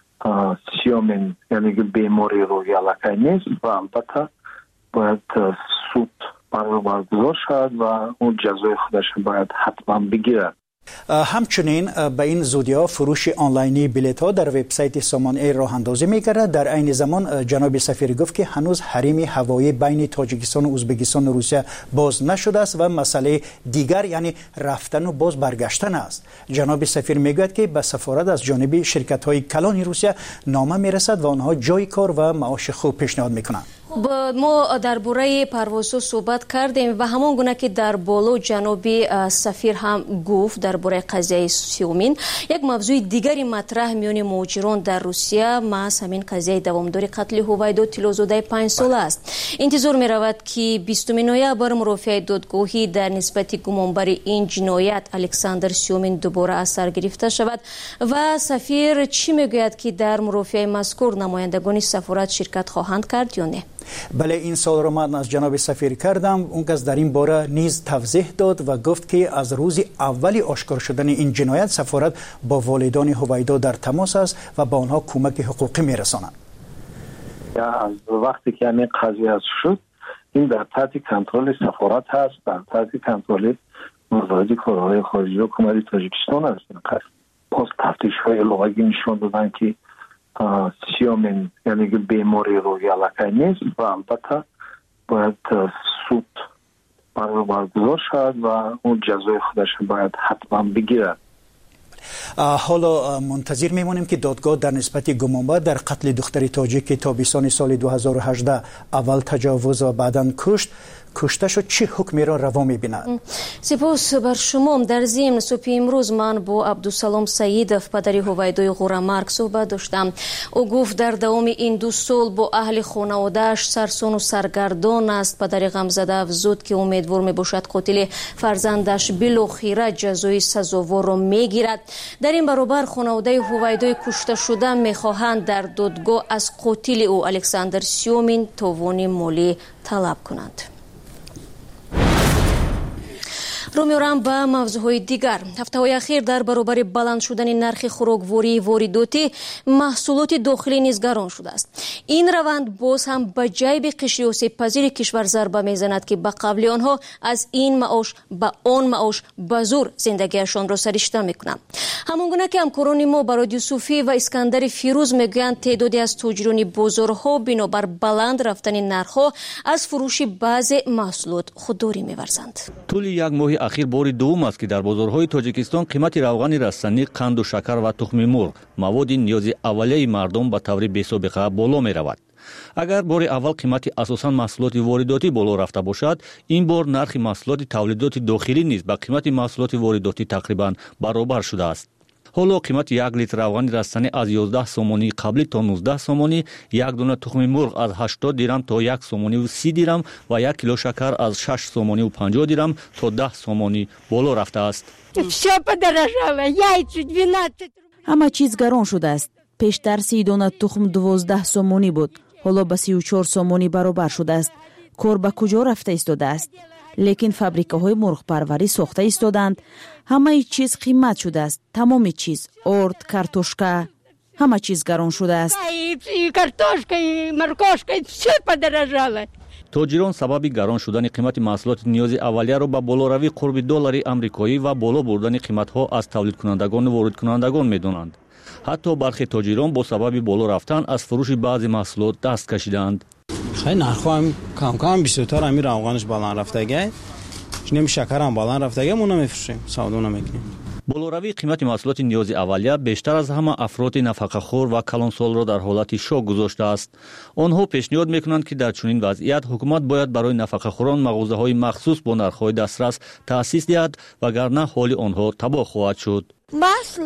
سیوم یعنی بیماری روی علاقه نیست و البته باید سود برگزار شد و اون جزای خودش باید حتما بگیرد. همچنین به این زودیا فروش آنلاینی بلیط ها در وبسایت سامان ایر راه اندازی می‌گردد. در عین زمان جناب سفیر گفت که هنوز حریم هوایی بین تاجیکستان و ازبکستان و روسیه باز نشده است و مسئله دیگر یعنی رفتن و باز برگشتن است. جناب سفیر میگوید که به سفارت از جانب شرکت های کلان روسیه نامه میرسد و آنها جای کار و معاش خوب پیشنهاد میکنند. ما درباره پروازها صحبت کردیم و همان گونه که در بالا جناب سفیر هم گفت درباره قضیه سیومین، یک موضوع دیگری مطرح میان مهاجران در روسیه محض همین قضیه دوامداری قتل هویدا تیلازاده 5 ساله است. انتظار می رود که 20 نوامبر مرافعه دادگاهی در نسبت گمانبر این جنایت الکساندر سیومین دوباره از سر گرفته شود و سفیر چی میگوید که در مرافعه مذکور نمایندگان سفارت شرکت خواهند کرد یا نه؟ بله، این سوال را من از جناب سفیر کردم. اون کس در این باره نیز توضیح داد و گفت که از روز اولی آشکار شدن این جنایت سفارت با والدان هویدا در تماس است و با آنها کمک حقوقی میرساند. از وقتی که همین قضیه شد، این در تحت کنترل سفارت هست، در تحت کنترل وزارت کارهای خارجه حکومت تاجیکستان است. باز تفتیش‌های لغوی نشان دادن که سیوم یعنی بیماری روی علاقه نیست و البته باید سود برگزار شد و اون جزای خودش باید حتما بگیرد. حالا منتظر میمونیم که دادگاه در نسبت گمانبر در قتل دختر تاجیک تابستان سال 2018 اول تجاوز و بعداً کشته شد چه حکمی را روا می‌بیند؟ سپاس بر شما. در ضمن صبح امروز من با عبدالسلام سعیدов پدر هویدای غورامرگ صحبت داشتم. او گفت در دوام این 2 سال با اهل خانواده‌اش سرسون و سرگردان است. پدر غمزده افزود که امیدوار میباشد قاتل فرزندش بالاخره جزای سزاوار را میگیرد. در این برابر خانواده هویدای کشته شده میخواهند در دادگاه از قاتل او الکساندر سیومین تاوان مالی طلب کنند. رو می‌آورم به موضوعهای دیگر. هفته‌های اخیر در برابر بلند شدن نرخ خوراکواری وارداتی محصولات داخلی نیز گران شده است. این روند باز هم به جیب قشر آسیب‌پذیر کشور ضربه می‌زند که به قبل آنها از این معاش به آن معاش به زور زندگیشان را سرشته می‌کنند. همانگونه که همکاران ما برادیو صوفی و اسکندر فیروز میگویند تعدادی از تاجران بازارها بنابر بلند رفتن نرخ‌ها از فروش بعضی محصولات خودداری می‌ورزند. طول یک ماه اخیر بار دوم است که در بازارهای تاجیکستان قیمت روغن رستنی، قند و شکر و تخم مرغ، مواد نیاز اولیه مردم به طور بی‌سابقه بالا می‌رود. اگر بار اول قیمت اساساً محصولات وارداتی بالا رفته باشد، این بار نرخ محصولات تولیدات داخلی نیز با قیمت محصولات وارداتی تقریباً برابر شده است. حالا قیمت 1 لیتر روغن رستنی از 11 سومانی قبلی تا 19 سومانی، یک دونه تخم مرغ از 80 درم تا 1 سومانی و 30 درم و 1 کیلو شکر از 6 سومانی و 50 درم تا 10 سومانی بالا رفته است. همه چیز گران شده است. پیشتر 30 دونه تخم 12 سومانی بود، حالا به 34 سومانی برابر شده است. کار به کجا رفته ایستاده است؟ لیکن فابریکاهای مرغ پروری ساخته ایستادند. همه چیز قیمت شده است. تمام چیز، ارد، کارتوشکا، همه چیز گران شده است. تاجران سبب گران شدن قیمت محصولات نیاز اولیه را به بالاروی قرب دلار آمریکایی و بالا بردن قیمت‌ها از تولید کنندگان و وارد کنندگان می‌دانند. حتی برخی تاجران با سبب بالا رفتن از فروش بعضی محصولات دست کشیدند. خیلی نرخ‌ها هم کم بیشتر همین روغنش بالا رفتگی، نمی شکر هم بالا رفتگی، ما نمیفروشیم، سودا نمیکنیم. بالاروی قیمت محصولات نیاز اولیه بیشتر از همه افراد نفقه‌خوار و کلانسال را در حالت شوک گذاشته است. آنها پیشنهاد میکنند که در چنین وضعیت حکومت باید برای نفقه‌خوران مغازه‌های مخصوص با نرخ‌های دسترس تأسیس دهد وگرنه حال آنها تباه خواهد شد. Масло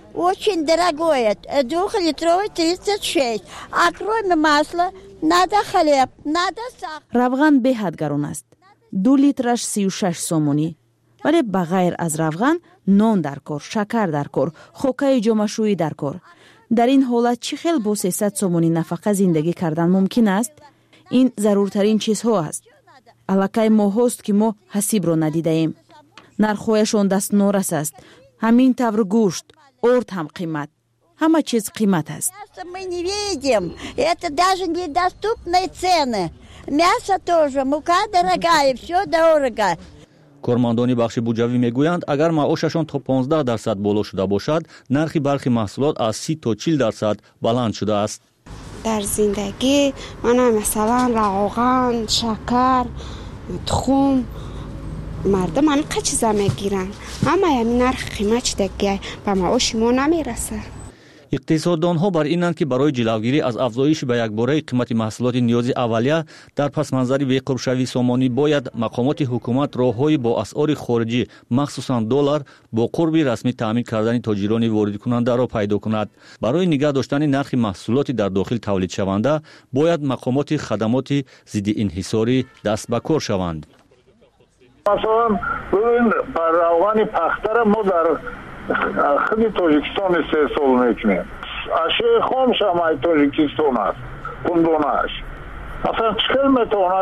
очень дорогое. 2-литровый 36. А кроме масла надо хлеб, надо сахар. равған беҳад гарон аст. 2 литраш 36 сомонӣ. вале ба ғайр аз равған нон дар кор, шакар дар кор, хокаи ҷомашӯӣ дар кор. дар ин ҳолат чӣ хел бо 300 сомонӣ нафақа зиндагӣ кардан мумкин аст? ин заруртарин чизҳо аст. аллакай моҳост ки мо ҳасибро надидаем. нархҳояшон дастнорас аст. ҳамин тавр гӯшт, орд ҳам қимат. ҳама чиз қимат аст. Мы не видим. Это даже недоступные цены. Мясо тоже, мука дорогая, все дорого. кормандони бахши буҷавӣ мегӯянд, агар маошашон то 15% боло шуда бошад, нархи бархи маҳсулот аз 30 то 40% баланд шудааст. дар зиндагӣ мана масалан равған, шакар, тухм мардум ан қа чиза мегиранд. ҳамаи нархи қимат шудагӣ ба маоши мо намерасад. иқтисоддонҳо бар инанд, ки барои ҷилавгирӣ аз афзоиши ба якбораи қимати маҳсулоти ниёзи аввалия дар пасманзари беқурбшавии сомонӣ бояд мақомоти ҳукумат роҳҳои бо асъори хориҷӣ, махсусан доллар, бо қурби расмӣ таъмин кардани тоҷирони воридкунандаро пайдо кунад. барои нигоҳ доштани нархи маҳсулоти дар дохил тавлидшаванда бояд мақомоти хадамоти зидди инҳисорӣ даст ба кор шаванд. масалан бубин равғани пахтара мо дар худи тоҷикистон истеҳсол мекунем. ашёи хомш ҳам ай тоҷикистон аст, кундонааш. масалан чӣ хел метавонад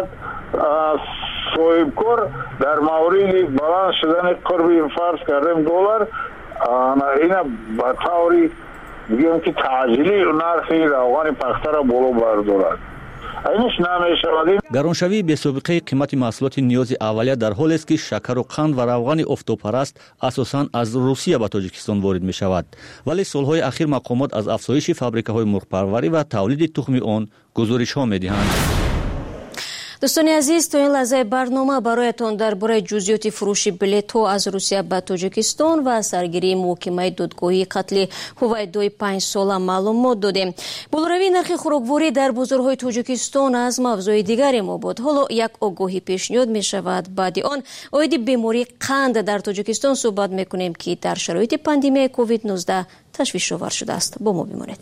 соҳибкор дар мавриди баланд шудани қурби фарз кардем доллар ина ба таври бигӯем ки таъҷилӣ нархи равғани пахтара боло бардорад. гароншавии бесобиқаи қимати маҳсулоти ниёзи аввалия дар ҳолест, ки шакару қанд ва равғани офтобпараст асосан аз Русия ба Тоҷикистон ворид мешавад. вале солҳои ахир мақомот аз афзоиши фабрикаҳои мурғпарварӣ ва тавлиди тухми он гузоришҳо медиҳанд. дӯстони азиз, то ин лаҳзаи барнома бароятон дар бораи ҷузъиёти фурӯши билетҳо аз Русия ба Тоҷикистон ва саргирии муҳокимаи додгоҳии қатли ҳувайдои 5 сола маълумот додем. болоравии нархи хӯрокворӣ дар бозорҳои Тоҷикистон аз мавзӯи дигаре мобуд. ҳоло як огоҳӣ пешниҳод мешавад. баъди он оиди бемории қанд дар Тоҷикистон суҳбат мекунем, ки дар шароити пандемияи COVID-19 ташвишовар шудааст. бо мо бимонед.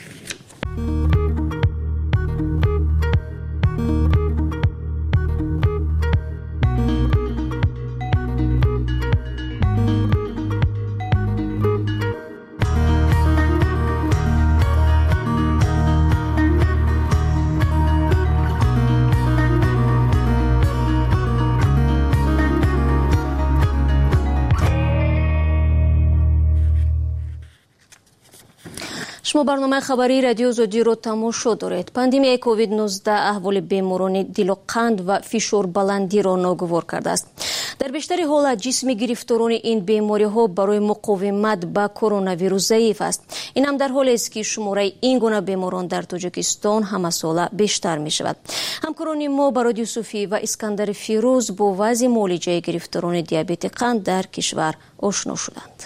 шумо барномаи хабарии радиои Озодиро тамошо доред. пандемияи COVID-19 аҳволи беморони дилу қанд ва фишорбаландиро ногувор кардааст. дар бештари ҳолат ҷисми гирифторони ин бемориҳо барои муқовимат ба коронавирус заиф аст. инам дар ҳолест, ки шумораи ин гуна беморон дар Тоҷикистон ҳамасола бештар мешавад. ҳамкорони мо Барод Юсуфӣ ва Искандари Фирӯз бо вазъи муолиҷаи гирифторони диабети қанд дар кишвар ошно шуданд.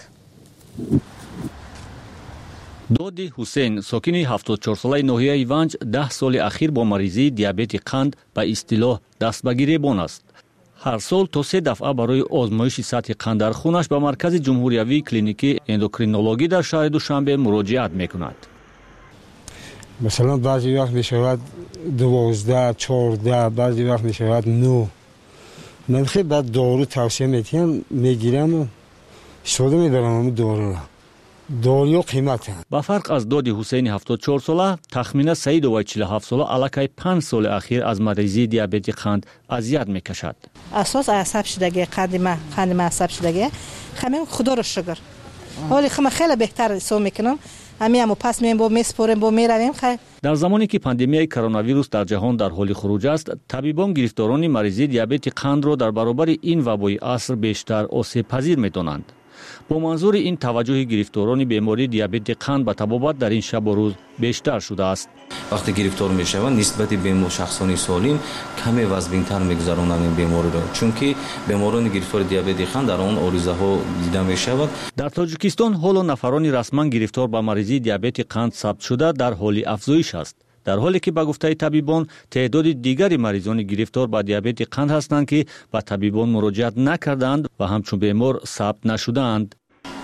доди ҳусейн, сокини 74-солаи ноҳияи Ванҷ, 10 соли ахир бо маризии диабети қанд ба истилоҳ даст ба гиребон аст. ҳар сол то 3 дафъа барои озмоиши сатҳи қанд дар хунаш ба маркази ҷумҳуриявии клиникии эндокринологӣ дар шаҳри Душанбе муроҷиат мекунад. масалан баъзе вақт мешавад 12, 14, баъзе вақт мешавад 9. ман хеле баъд дору тавсия метиҳам, мегирам, истифода мебарам ҳамун доруро. дориё қиматанд. ба фарқ аз доди ҳусейни 74 сола, тахмина Саидоваи 47 сола аллакай 5 соли ахир аз маризии диабети қанд азият мекашад. асос асаб шудагӣ, қанди ма асаб шудагӣ, ҳамин худоро шукр. ҳоли хама хеле беҳтар ҳисоб мекунам. ҳамиаму пас мебо меспорем бо меравем. дар замоне ки пандемияи коронавирус дар ҷаҳон дар ҳоли хуруҷ аст, табибон гирифторони маризии диабети қандро дар баробари ин вабои аср бештар осебпазир медонанд. бо манзури ин таваҷҷӯҳи гирифторони бемории диабети қанд ба табобат дар ин шабу рӯз бештар шудааст. вақте гирифтор мешаванд нисбати бемор шахсони солим каме вазбинтар мегузаронанд ин бемориро, чунки беморони гирифтори диабети қанд дар он оризаҳо дида мешавад. дар Тоҷикистон ҳоло нафарони расман гирифтор ба маризии диабети қанд сабт шуда дар ҳоли афзоиш аст. дар ҳоле ки ба гуфтаи табибон теъдоди дигари маризони гирифтор ба диабети қанд ҳастанд, ки ба табибон муроҷиат накарданд ва ҳамчун бемор сабт нашудаанд.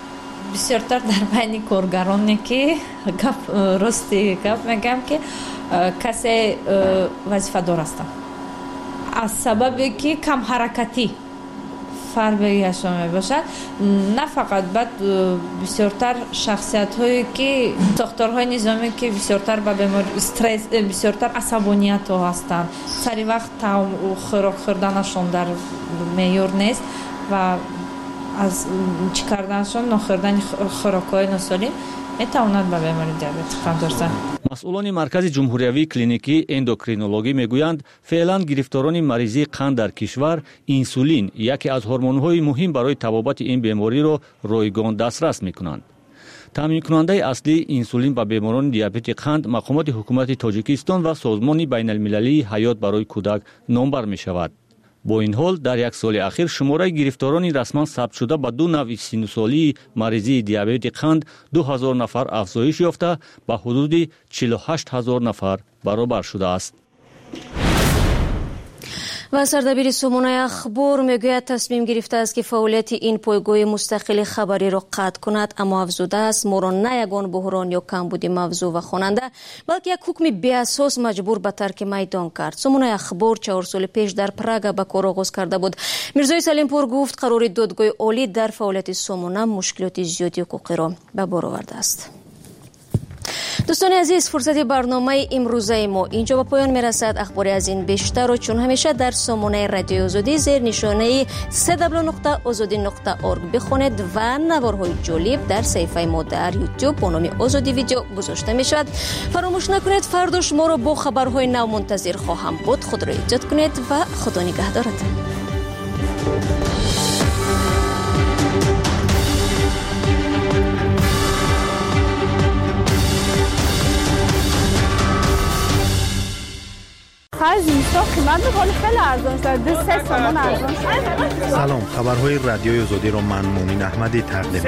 بسیارتر در بین کارگرانی که راستی گپ میگم که کسی وظیفه دار هستند از سببی که کم حرکتی فربهی هستم باشد نه فقط بعد بسیارتر شخصیت هایی که ساختارهای نظامی که بسیارتر به بیماری استرس بسیارتر عصبانیت ها هستند سری وقت خوراک خوردنشون در معیار نیست و از چی کردنشون نخوردن خوراک‌های ناسالم میتواند به بیماری دیابت قند برسد. مسئولان مرکز جمهوریوی کلینیکی اندوکرینولوژی میگویند فعلا گرفتاران مریضی قند در کشور انسولین یکی از هورمون‌های مهم برای طبابت این بیماری را رایگان دسترس میکنند. تامین کننده اصلی انسولین به بیماران دیابت قند مقامات حکومت تاجیکستان و سازمان بین المللی حیات برای کودک نامبر می شود. با این حال در یک سال اخیر شماره گرفتاران رسما ثبت شده به 2 نوع سینوسالی مریضی دیابت قند 2000 نفر افزایش یافته به حدود 48000 نفر برابر شده است. و سردبیر سامانه اخبار میگوید تصمیم گرفته است که فعالیت این پایگاه مستقل خبری را قطع کند، اما افزوده است ما را نه یگان بحران یا کمبود موضوع و خواننده بلکه یک حکم بی اساس مجبور به ترک میدان کرد. سامانه اخبار 4 سال پیش در پراگ به کار آغاز کرده بود. میرزای سلیمپور گفت قرار دادگاه عالی در فعالیت سامانه مشکلات زیادی حقوقی را به بار آورده است. دوستان عزیز، فرصت برنامه امروزه ما اینجا به پایان میرسد. اخباری از این بیشتر و چون همیشه در سامانه رادیوی آزادی زیر نشانه www.azadi.org بخونید و نوارهای جالب در صفحه ما در یوتیوب با نام آزادی ویدیو گذاشته میشد. فراموش نکنید فردا شما را با خبرهای نو منتظر خواهم بود. خود را ایجاد کنید و خدا نگهدارت. از اینستا قیمت بخواد خیلی ارزان شده 3 تومان ارزان شده. سلام، خبرهای رادیوی آزادی را من مومن احمدی تقدیم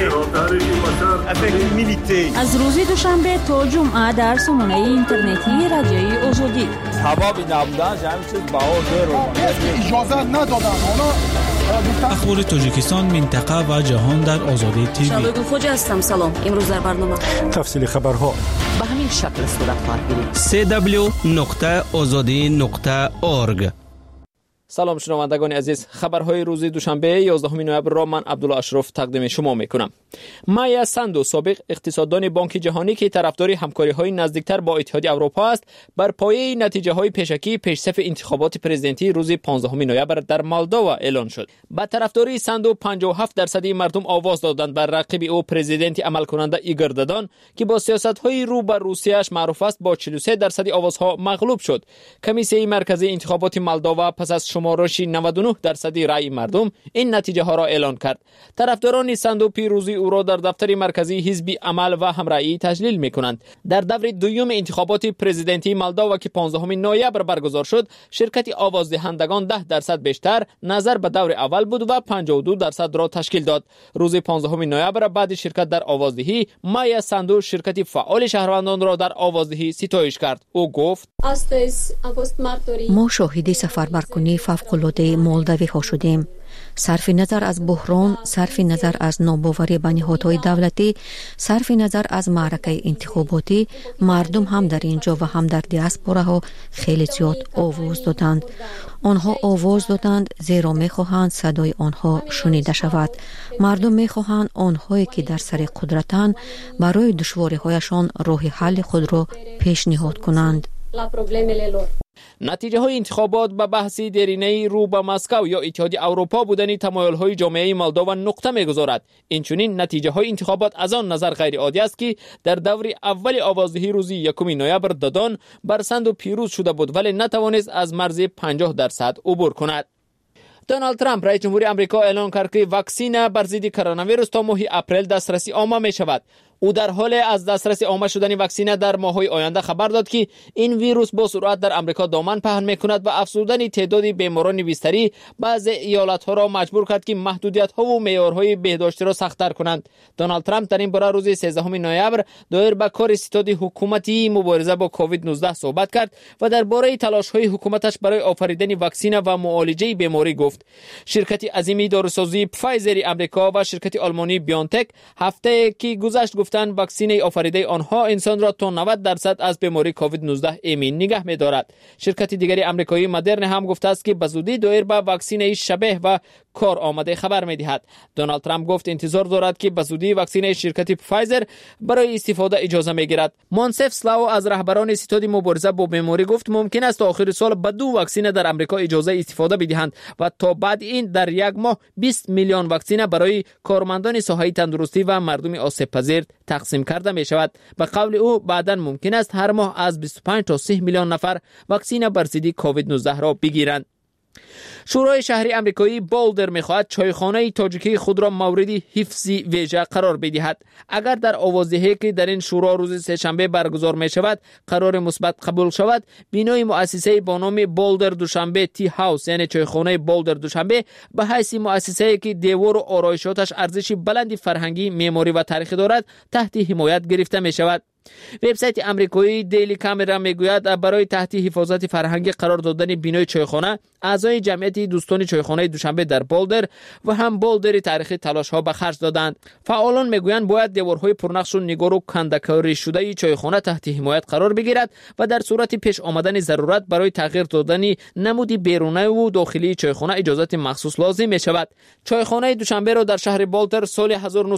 از روز دوشنبه تا جمعه در سامانه اینترنتی رادیوی آزادی. حبابی نبودن همین چیز بها اجازه ندادن. اخبار تاجیکستان، منطقه و جهان در آزادی تیوی. شادو خوجا هستم. سلام. امروز در برنامه تفصیل خبرها به همین شکل صورت خواهد گرفت. www.azadi.org. سلام شنوندگان عزیز، خبرهای روز دوشنبه 11 نوامبر را من عبدالله اشرف تقدیم شما میکنم. مایا ساندو، سابق اقتصاددان بانک جهانی که طرفدار همکاری‌های نزدیکتر با اتحادیه اروپا است، بر پایه نتیجه‌های پیشکی پیشصف انتخابات پرزیدنتی روز 15 نوامبر در مالدووا اعلان شد. با طرفداری ساندو 57% مردم آواز دادند بر رقیب او پرزیدنت عملکننده ایگور دادان که با سیاست‌های رو به روسیه‌اش معروف است با 43% آوازها مغلوب شد. کمیسیه مرکزی انتخابات مالدووا پس از شمارش 99% رأی مردم این نتیجه ها را اعلان کرد. طرفداران ساندو پیروزی او را در دفتر مرکزی حزب عمل و همرأیی تجلیل می‌کنند. در دور دوم انتخابات پرزیدنتی مالدووا که 15 نوامبر برگزار شد، شرکت آوازدهندگان 10% بیشتر نظر به دور اول بود و 52% را تشکیل داد. روز 15 نوامبر بعد شرکت در آوازدهی، مایا ساندو شرکت فعال شهروندان را در آوازدهی ستایش کرد. او گفت: ما شاهد سفربرکنی فوق‌العاده مولداوی ها شدیم. صرف نظر از بحران، صرف نظر از ناباوری به نهادهای دولتی، صرف نظر از معرکه انتخاباتی، مردم هم در اینجا و هم در دیاسپورا ها خیلی زیاد آواز دادند. آنها آواز دادند زیرا میخواهند صدای آنها شنیده شود. مردم میخواهند آنهایی که در سر قدرتند برای دشواری هایشان راه حل خود را پیشنهاد کنند. نتیجه های انتخابات به بحث درینه رو به مسکو یا اتحادیه اروپا بودن تمایل های جامعه مالدووا نقطه میگذارد. اینچنین نتیجه های انتخابات از آن نظر غیر عادی است که در دور اول آوازدهی روز 1 نوامبر دادان بر ساندو پیروز شده بود ولی نتوانست از مرز 50% عبور کند. دونالد ترامپ رئیس جمهوری آمریکا اعلان کرد که واکسن بر ضد کرونا ویروس تا ماه اپریل دسترسی عام می شود. او در حال از دسترس عامه شدن واکسن در ماه‌های آینده خبر داد که این ویروس با سرعت در آمریکا دامن پهن می‌کند و افزودن تعداد بیماران ویروسری بعضی ایالت‌ها را مجبور کرد که محدودیت‌ها و معیارهای بهداشتی را سخت‌تر کنند. دونالد ترامپ در این باره روز 13 نوامبر دایر به کار ستاد حکومتی مبارزه با کووید 19 صحبت کرد و درباره تلاش‌های حکومتش برای آفریدن واکسن و معالجه بیماری گفت. شرکت عظیمی داروسازی فایزر آمریکا و شرکت آلمانی بیونتک هفته که گذشت گفتند واکسن آفریده آنها انسان را تا 90% از بیماری کووید 19 ایمن نگه می‌دارد. شرکت دیگری آمریکایی مدرن هم گفته است که به زودی دایر به واکسن شبیه و کار آمده خبر می‌دهد. دونالد ترامپ گفت انتظار دارد که به زودی واکسن شرکت فایزر برای استفاده اجازه می‌گیرد. مونسف سلاو از رهبران ستاد مبارزه با بیماری گفت ممکن است تا آخر سال به 2 واکسن در آمریکا اجازه استفاده بدهند و تا بعد این در یک ماه 20 میلیون واکسن برای کارمندان ساحه تندرستی و مردم آسیب پذیر تقسیم کرده می شود. به قول او بعداً ممکن است هر ماه از 25 تا 30 میلیون نفر واکسن بر ضد کووید 19 را بگیرند. شورای شهری آمریکایی بولدر می‌خواهد چایخانه تاجیکی خود را مورد حفظ ویژه قرار بدهد. اگر در آوازدهی که در این شورا روز سه‌شنبه برگزار می‌شود قرار مثبت قبول شود، بینای مؤسسه با نام بولدر دوشنبه تی هاوس یعنی چایخانه بولدر دوشنبه به حیث مؤسسه‌ای که دیوار و آرایشاتش ارزش بلند فرهنگی، معماری و تاریخی دارد تحت حمایت گرفته می‌شود. وبسایت آمریکایی دیلی کامرا میگوید برای تحت حفاظت فرهنگی قرار دادن بینای چایخانه اعضای جمعیت دوستان چایخانه دوشنبه در بولدر و هم بولدر تاریخی تلاش‌ها به خرج دادند. فعالان میگویند باید دیوارهای پرنقش و نگار و کنده‌کاری شده چایخانه تحت حمایت قرار بگیرد و در صورت پیش آمدن ضرورت برای تغییر دادن نمود بیرونی و داخلی چایخانه اجازه مخصوص لازم می‌شود. چایخانه دوشنبه را در شهر بولدر سال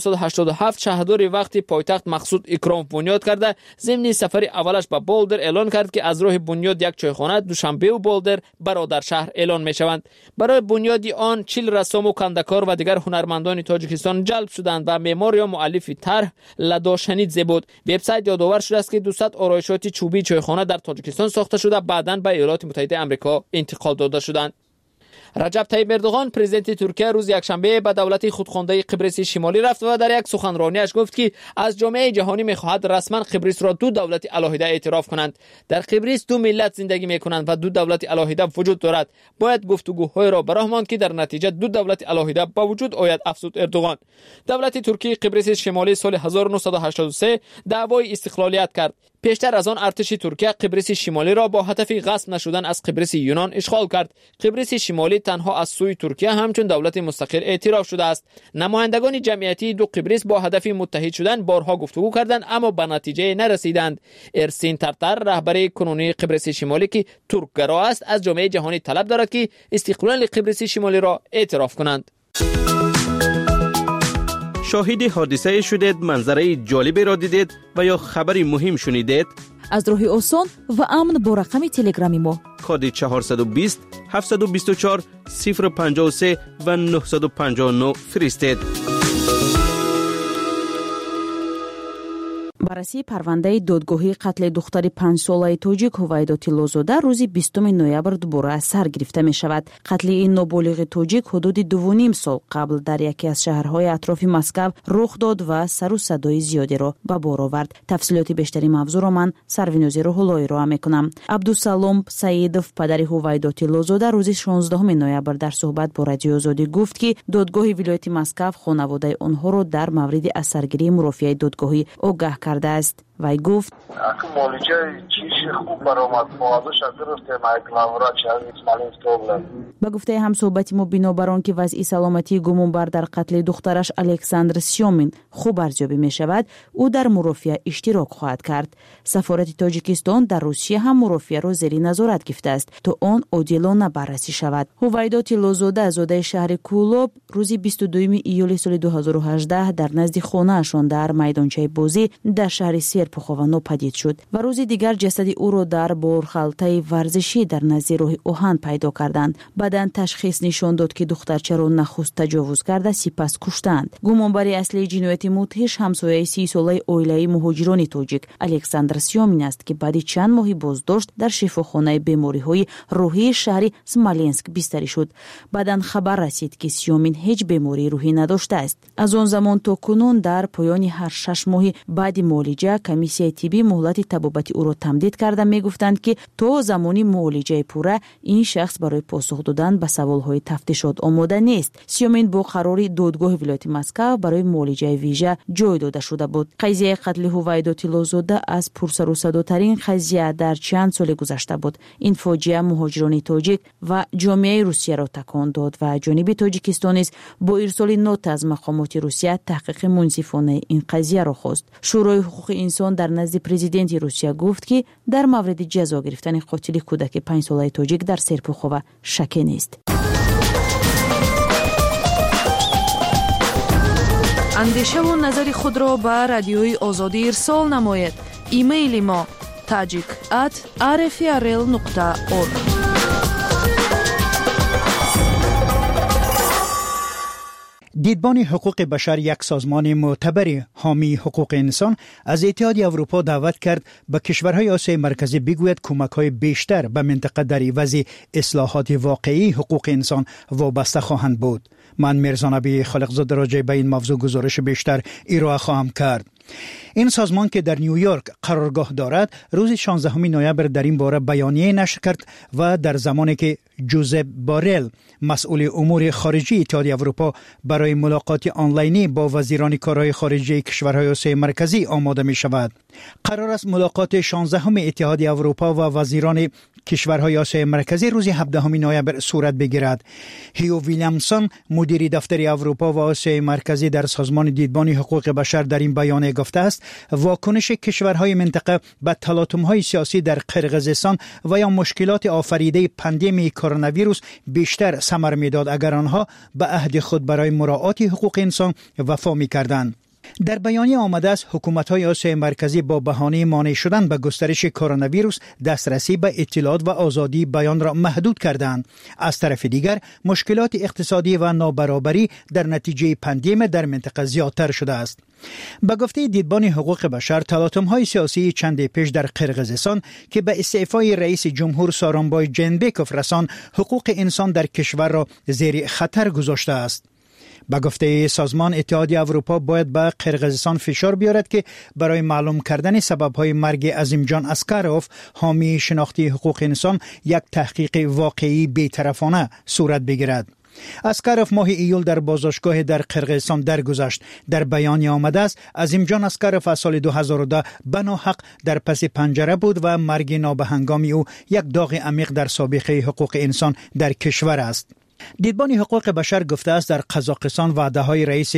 1987 شهردار وقت پایتخت مقصود اکرام بنیاد کرد. ضمن سفر اولش به بولدر اعلان کرد که از راه بنیاد یک چایخانه دوشنبه و بولدر برادر شهر اعلان میشوند. برای بنیاد آن 40 رسام و کنده‌کار و دیگر هنرمندان تاجیکستان جلب شدند و معمار یا مؤلف طرح لداشنیدزه بود. وبسایت یادآور شده است که 200 آرایشات چوبی چایخانه در تاجیکستان ساخته شده بعداً به ایالات متحده آمریکا انتقال داده شدند. رجب طیب اردوغان پرزیدنت ترکیه روز یکشنبه به دولت خودخوانده قبرس شمالی رفت و در یک سخنرانیش گفت که از جامعه جهانی می‌خواهد رسما قبرس را 2 دولت علاهیده اعتراف کنند. در قبرس 2 ملت زندگی می‌کنند و 2 دولت علاهیده وجود دارد. باید گفتگوهای را براه ماند که در نتیجه 2 دولت علاهیده به وجود آید، افزود اردوغان. دولت ترکیه قبرس شمالی سال 1983 دعوای استقلالیت کرد. پیشتر از آن ارتش ترکیه قبرس شمالی را با هدف غصب نشدن از قبرس یونان اشغال کرد. قبرس شمالی تنها از سوی ترکیه همچون دولت مستقل اعتراف شده است. نمایندگان جمعیتی 2 قبرس با هدف متحد شدن بارها گفتگو کردند اما به نتیجه نرسیدند. ارسین ترتر رهبر کنونی قبرس شمالی که ترکگرا است از جامعه جهانی طلب دارد که استقلال قبرس شمالی را اعتراف کنند. شاهد حادثه شدید، منظره جالبی را دیدید و یا خبری مهم شنیدید؟ از راه آسان و امن با رقم تلگرامی ما کد 420 724 053 و 959 فرستید. بررسی پرونده دادگاهی قتل دختر 5 ساله تاجیک هویدا تیلوزاده روز 20 نوامبر دوباره سر گرفته می شود. قتل این نابالغ تاجیک حدود 2.5 سال قبل در یکی از شهرهای اطراف مسکو رخ داد و سر و صدای زیادی را به بار آورد. تفصیلات بیشتری موضوع را من سروینوزی روح‌اللهی را می کنم. عبدالسلام سعیدов پدر هویدا تیلوزاده روز 16 نوامبر در صحبت با رادیو آزادی گفت که دادگاه ولایت مسکو خانواده آنها را در مورد از سرگیری مرافعه دادگاهی آگاه کرده است. وی گفت به گفته همصحبت ما بنابر آنکه وضع سلامتی گمانبر در قتل دخترش الکساندر سیومین خوب ارزیابی می شود، او در مرافعه اشتراک خواهد کرد. سفارت تاجیکستان در روسیه هم مرافعه را زیر نظارت گرفته است تا آن عادلانه بررسی شود. هویدا تیلوزاده زاده شهر کولوب روز 22 ایول سال 2018 در نزد خانه‌شان در میدانچه بازی در شهر سرب سرپوخوا ناپدید شد و روز دیگر جسد او را در بارخالطه ورزشی در نزدیک راه اوهان پیدا کردند. بعداً تشخیص نشان داد که دخترچه را نخست تجاوز کرده سپس کشتند. گمانبری اصلی جنایت مدهش همسایه 30 ساله اویلای مهاجران تاجیک الکساندر سیومین است که بعد چند ماهی بازداشت در شفاخانه بیماری‌های روحی شهر اسمالینسک بستری شد. بعداً خبر رسید که سیومین هیچ بیماری روحی نداشته است. از آن زمان تا کنون در پایان هر 6 ماه بعد معالجه کمیسیای طبی مهلت طبابتی او را تمدید کرده. میگفتند که تا زمانی معالجه پوره این شخص برای پاسخ دادن به سوالهای تفتیشات آماده نیست. سیومین با قرار دادگاه ولایت مسکو برای معالجه ویژه جای داده شده بود. قضیه قتل هویدا تیلوزاده از پرسر و صداترین قضیه در چند سال گذشته بود. این فاجعه مهاجران تاجیک و جامعه روسیه را تکان داد و جانب تاجیکستان نیز با ارسال نوت از مقامات روسیه تحقیق منصفانه این قضیه را خواست. شورای حقوق انسان در نزد پرزیدنت روسیه گفت که در مورد جزا گرفتن قاتل کودک 5 ساله تاجیک در سرپوخوا شکی نیست. اندیشه و نظر خود را به رادیوی آزادی ارسال نمایید. ایمیل ما tajik@rfrl.org. دیدبان حقوق بشر، یک سازمان معتبر حامی حقوق انسان، از اتحادیه اروپا دعوت کرد به کشورهای آسیای مرکزی بگوید کمک‌های بیشتر به منطقه در عوض اصلاحات واقعی حقوق انسان وابسته خواهند بود. من میرزا نبی خالقزاده راجع به این موضوع گزارش بیشتر ارائه خواهم کرد. این سازمان که در نیویورک قرارگاه دارد روز 16 نوامبر در این باره بیانیه نشر کرد و در زمانی که جوزپ بارل مسئول امور خارجی اتحادیه اروپا برای ملاقات آنلاینی با وزیران کارهای خارجی کشورهای آسیای مرکزی آماده می شود. قرار است ملاقات 16 اتحادیه اروپا و وزیران کشورهای آسیای مرکزی روز 17 نوامبر صورت بگیرد. هیو ویلیامسون مدیر دفتر اروپا و آسیای مرکزی در سازمان دیدبان حقوق بشر در این بیانیه گفته است واکنش کشورهای منطقه به تلاطم‌های سیاسی در قرقیزستان و یا مشکلات آفریده پاندمی کرونا ویروس بیشتر ثمر می‌داد اگر آنها به عهد خود برای مراعات حقوق انسان وفا می‌کردند. در بیانیه آمده است حکومت‌های آسیای مرکزی با بهانه مانع شدن به گسترش کرونا ویروس دسترسی به اطلاعات و آزادی بیان را محدود کردند. از طرف دیگر مشکلات اقتصادی و نابرابری در نتیجه پاندمی در منطقه زیادتر شده است. به گفته دیدبان حقوق بشر، تلاطم‌های سیاسی چند پیش در قرقیزستان که به استعفای رئیس جمهور سارانبای جینبکوف رساند حقوق انسان در کشور را زیر خطر گذاشته است. به گفته سازمان اتحادیه اروپا باید به قرقیزستان فشار بیارد که برای معلوم کردن سبب‌های مرگ عظیمجان اسکاروف حامی شناختی حقوق انسان یک تحقیق واقعی بی‌طرفانه صورت بگیرد. اسکاروف ماه ایول در بازداشتگاه در قرقیزستان درگذشت. در بیانیه آمده است عظیمجان اسکاروف از سال 2010 بناحق در پس پنجره بود و مرگ نابهنگامی او یک داغ عمیق در سابقه حقوق انسان در کشور است. دیدبان حقوق بشر گفته است در قزاقستان وعده‌های رئیس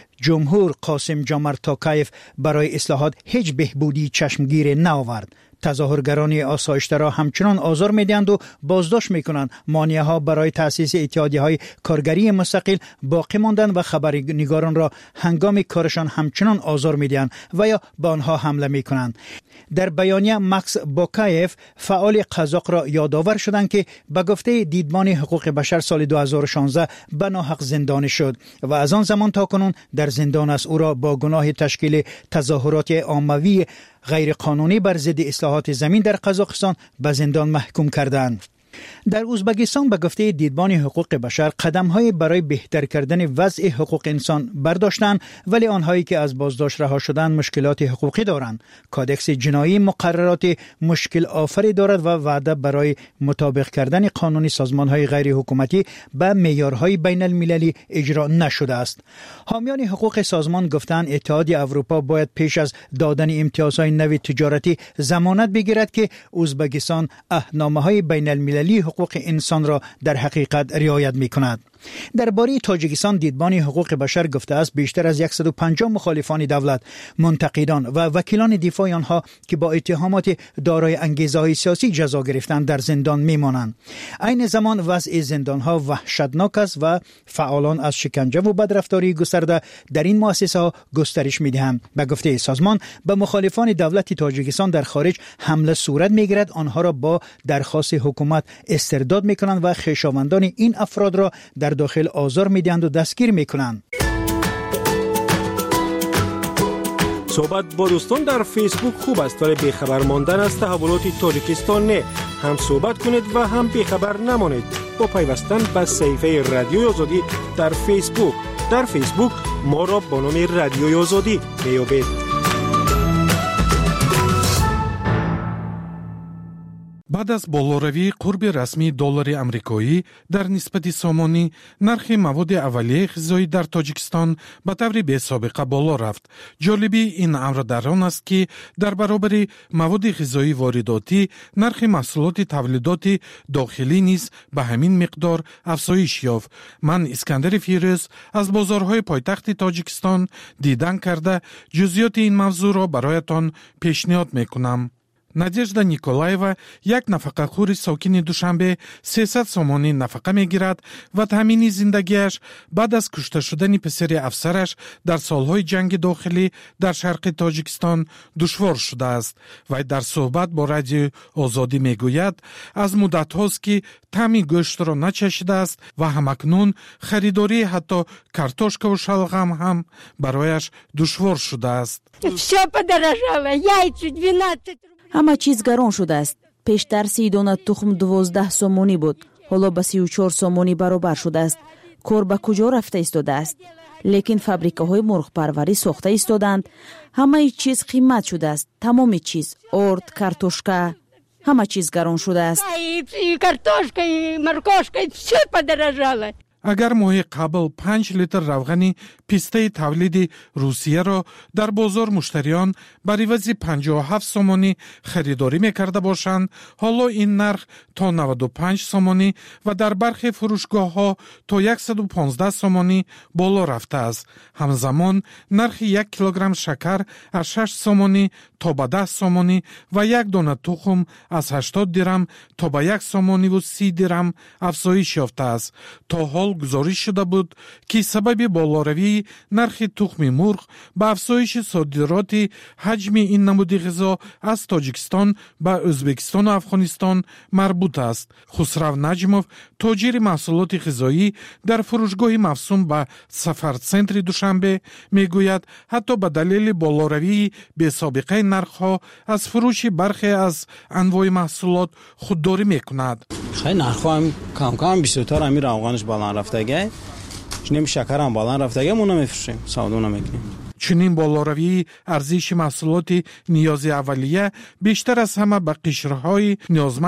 جمهور قاسم جمعت توکایف برای اصلاحات هیچ بهبودی چشمگیر نآورد. تظاهرگران آسایشته را همچنان آزار می‌دهند و بازداشت می‌کنند. مانع‌ها برای تأسیس اتحادیه‌های کارگری مستقل باقی ماندند و خبرنگاران را هنگام کارشان همچنان آزار می‌دهند و یا به آنها حمله می‌کنند. در بیانیه مکس بوکایف فعال قزاق را یادآور شدند که به گفته دیدبان حقوق بشر سال 2016 بناحق زندانی شد و از آن زمان تا کنون در زندان است. او را با گناه تشکیل تظاهرات عمومی غیر قانونی بر ضد اصلاحات زمین در قزاقستان به زندان محکوم کردند. در ازبکستان به گفته دیدبان حقوق بشر قدم‌های برای بهتر کردن وضع حقوق انسان برداشتند، ولی آنهایی که از بازداشت رها شدند مشکلات حقوقی دارند. کادکس جنایی مقررات مشکل آفری دارد و وعده برای مطابق کردن قانون سازمان‌های غیر حکومتی به معیارهای بین المللی اجرا نشده است. حامیان حقوق سازمان گفتند اتحادیه اروپا باید پیش از دادن امتیازهای نوی تجارتی ضمانت بگیرد که ازبکستان عهدنامه‌های بین المللی حقوق انسان را در حقیقت رعایت می‌کند. درباره تاجیکستان دیدبان حقوق بشر گفته است بیشتر از 150 مخالفان دولت، منتقدان و وکیلان دفاع آنها که با اتهامات دارای انگیزه‌های سیاسی جزا گرفتند در زندان میمانند. عین زمان وضع زندان‌ها وحشتناک است و فعالان از شکنجه و بدرفتاری گسترده در این مؤسسه‌ها گسترش می‌دهند. به گفته سازمان به مخالفان دولت تاجیکستان در خارج حمله صورت می‌گیرد، آنها را با درخواست حکومت استرداد می‌کنند و خویشاوندان این افراد را در داخل آزار می‌دهند و دستگیر می‌کنند. صحبت با دوستان در فیسبوک خوب است ولی بیخبر ماندن از تحولات تاجیکستان نه. هم صحبت کنید و هم بیخبر نمانید با پیوستن به صفحه رادیوی آزادی در فیسبوک. در فیسبوک ما را با نام رادیوی آزادی میابید. بعد از بالوروی قرب رسمی دلار آمریکایی در نسبت سامانی، نرخ مواد اولیه غذایی در تاجیکستان به طور بی‌سابقه بالا رفت. جالبی این امر در آن است که در برابر مواد غذایی وارداتی، نرخ محصولات تولیدات داخلی نیز به همین مقدار افزایش یافت. من اسکندر فیروز از بازارهای پایتخت تاجیکستان دیدن کرده جزئیات این موضوع را برایتان پیشنهاد میکنم. надежда نیکولایوا یک نفقه‌خور ساکن دوشنبه 300 سومانی نفقه میگیرد و تامین زندگیش بعد از کشته شدن پسر افسرش در سالهای جنگ داخلی در شرق تاجیکستان دشوار شده است. و در صحبت با رادیو آزادی میگوید از مدت هاست که طعم گوشت را نچشیده است و همکنون خریداری حتی کارتوشکا و شلغم هم برایش دشوار شده است. همه چیز گران شده است. پیشتر 30 دانه تخم 12 سومونی بود. حالا به 34 سومونی برابر شده است. کار به کجا رفته ایستاده است؟ لیکن فابریکاهای مرغ پروری ساخته ایستادند. همه چیز قیمت شده است. تمام چیز، ارد، کارتوشکا، همه چیز گران شده است. اگر ماه قبل 5 لیتر روغن پیسته تولید روسیه را در بازار مشتریان بر عوض 57 سومانی خریداری می‌کرده باشند، حالا این نرخ تا 95 سومانی و در برخی فروشگاه‌ها تا 115 سومانی بالا رفته است. همزمان نرخ 1 کیلوگرم شکر از 6 سومانی تا به 10 سومانی و یک دانه تخم از 80 درم تا به 1 سومانی و 30 درم افزایش یافته است. تا حال گزارش شده بود که سبب بالاروی نرخ تخم مرغ به افزایش صادرات حجم این نمود غذا از تاجیکستان به ازبکستان و افغانستان مربوط است. خسرو نجموف، تاجر محصولات غذایی در فروشگاه مفصوم به سفر سنتر دوشنبه میگوید حتی به دلیل بالاروی بی‌سابقه نرخ‌ها از فروش برخی از انواع محصولات خودداری میکند. خیلی نرخ‌ها هم کم کم بیشتر همین روغنش بالا رفتگی، چنین شکر هم بالا رفتگی ما نمیفروشیم، سودا نمیکنیم. چنین بالاروی ارزش محصولات نیاز اولیه بیشتر از همه به قشرهای نیازمند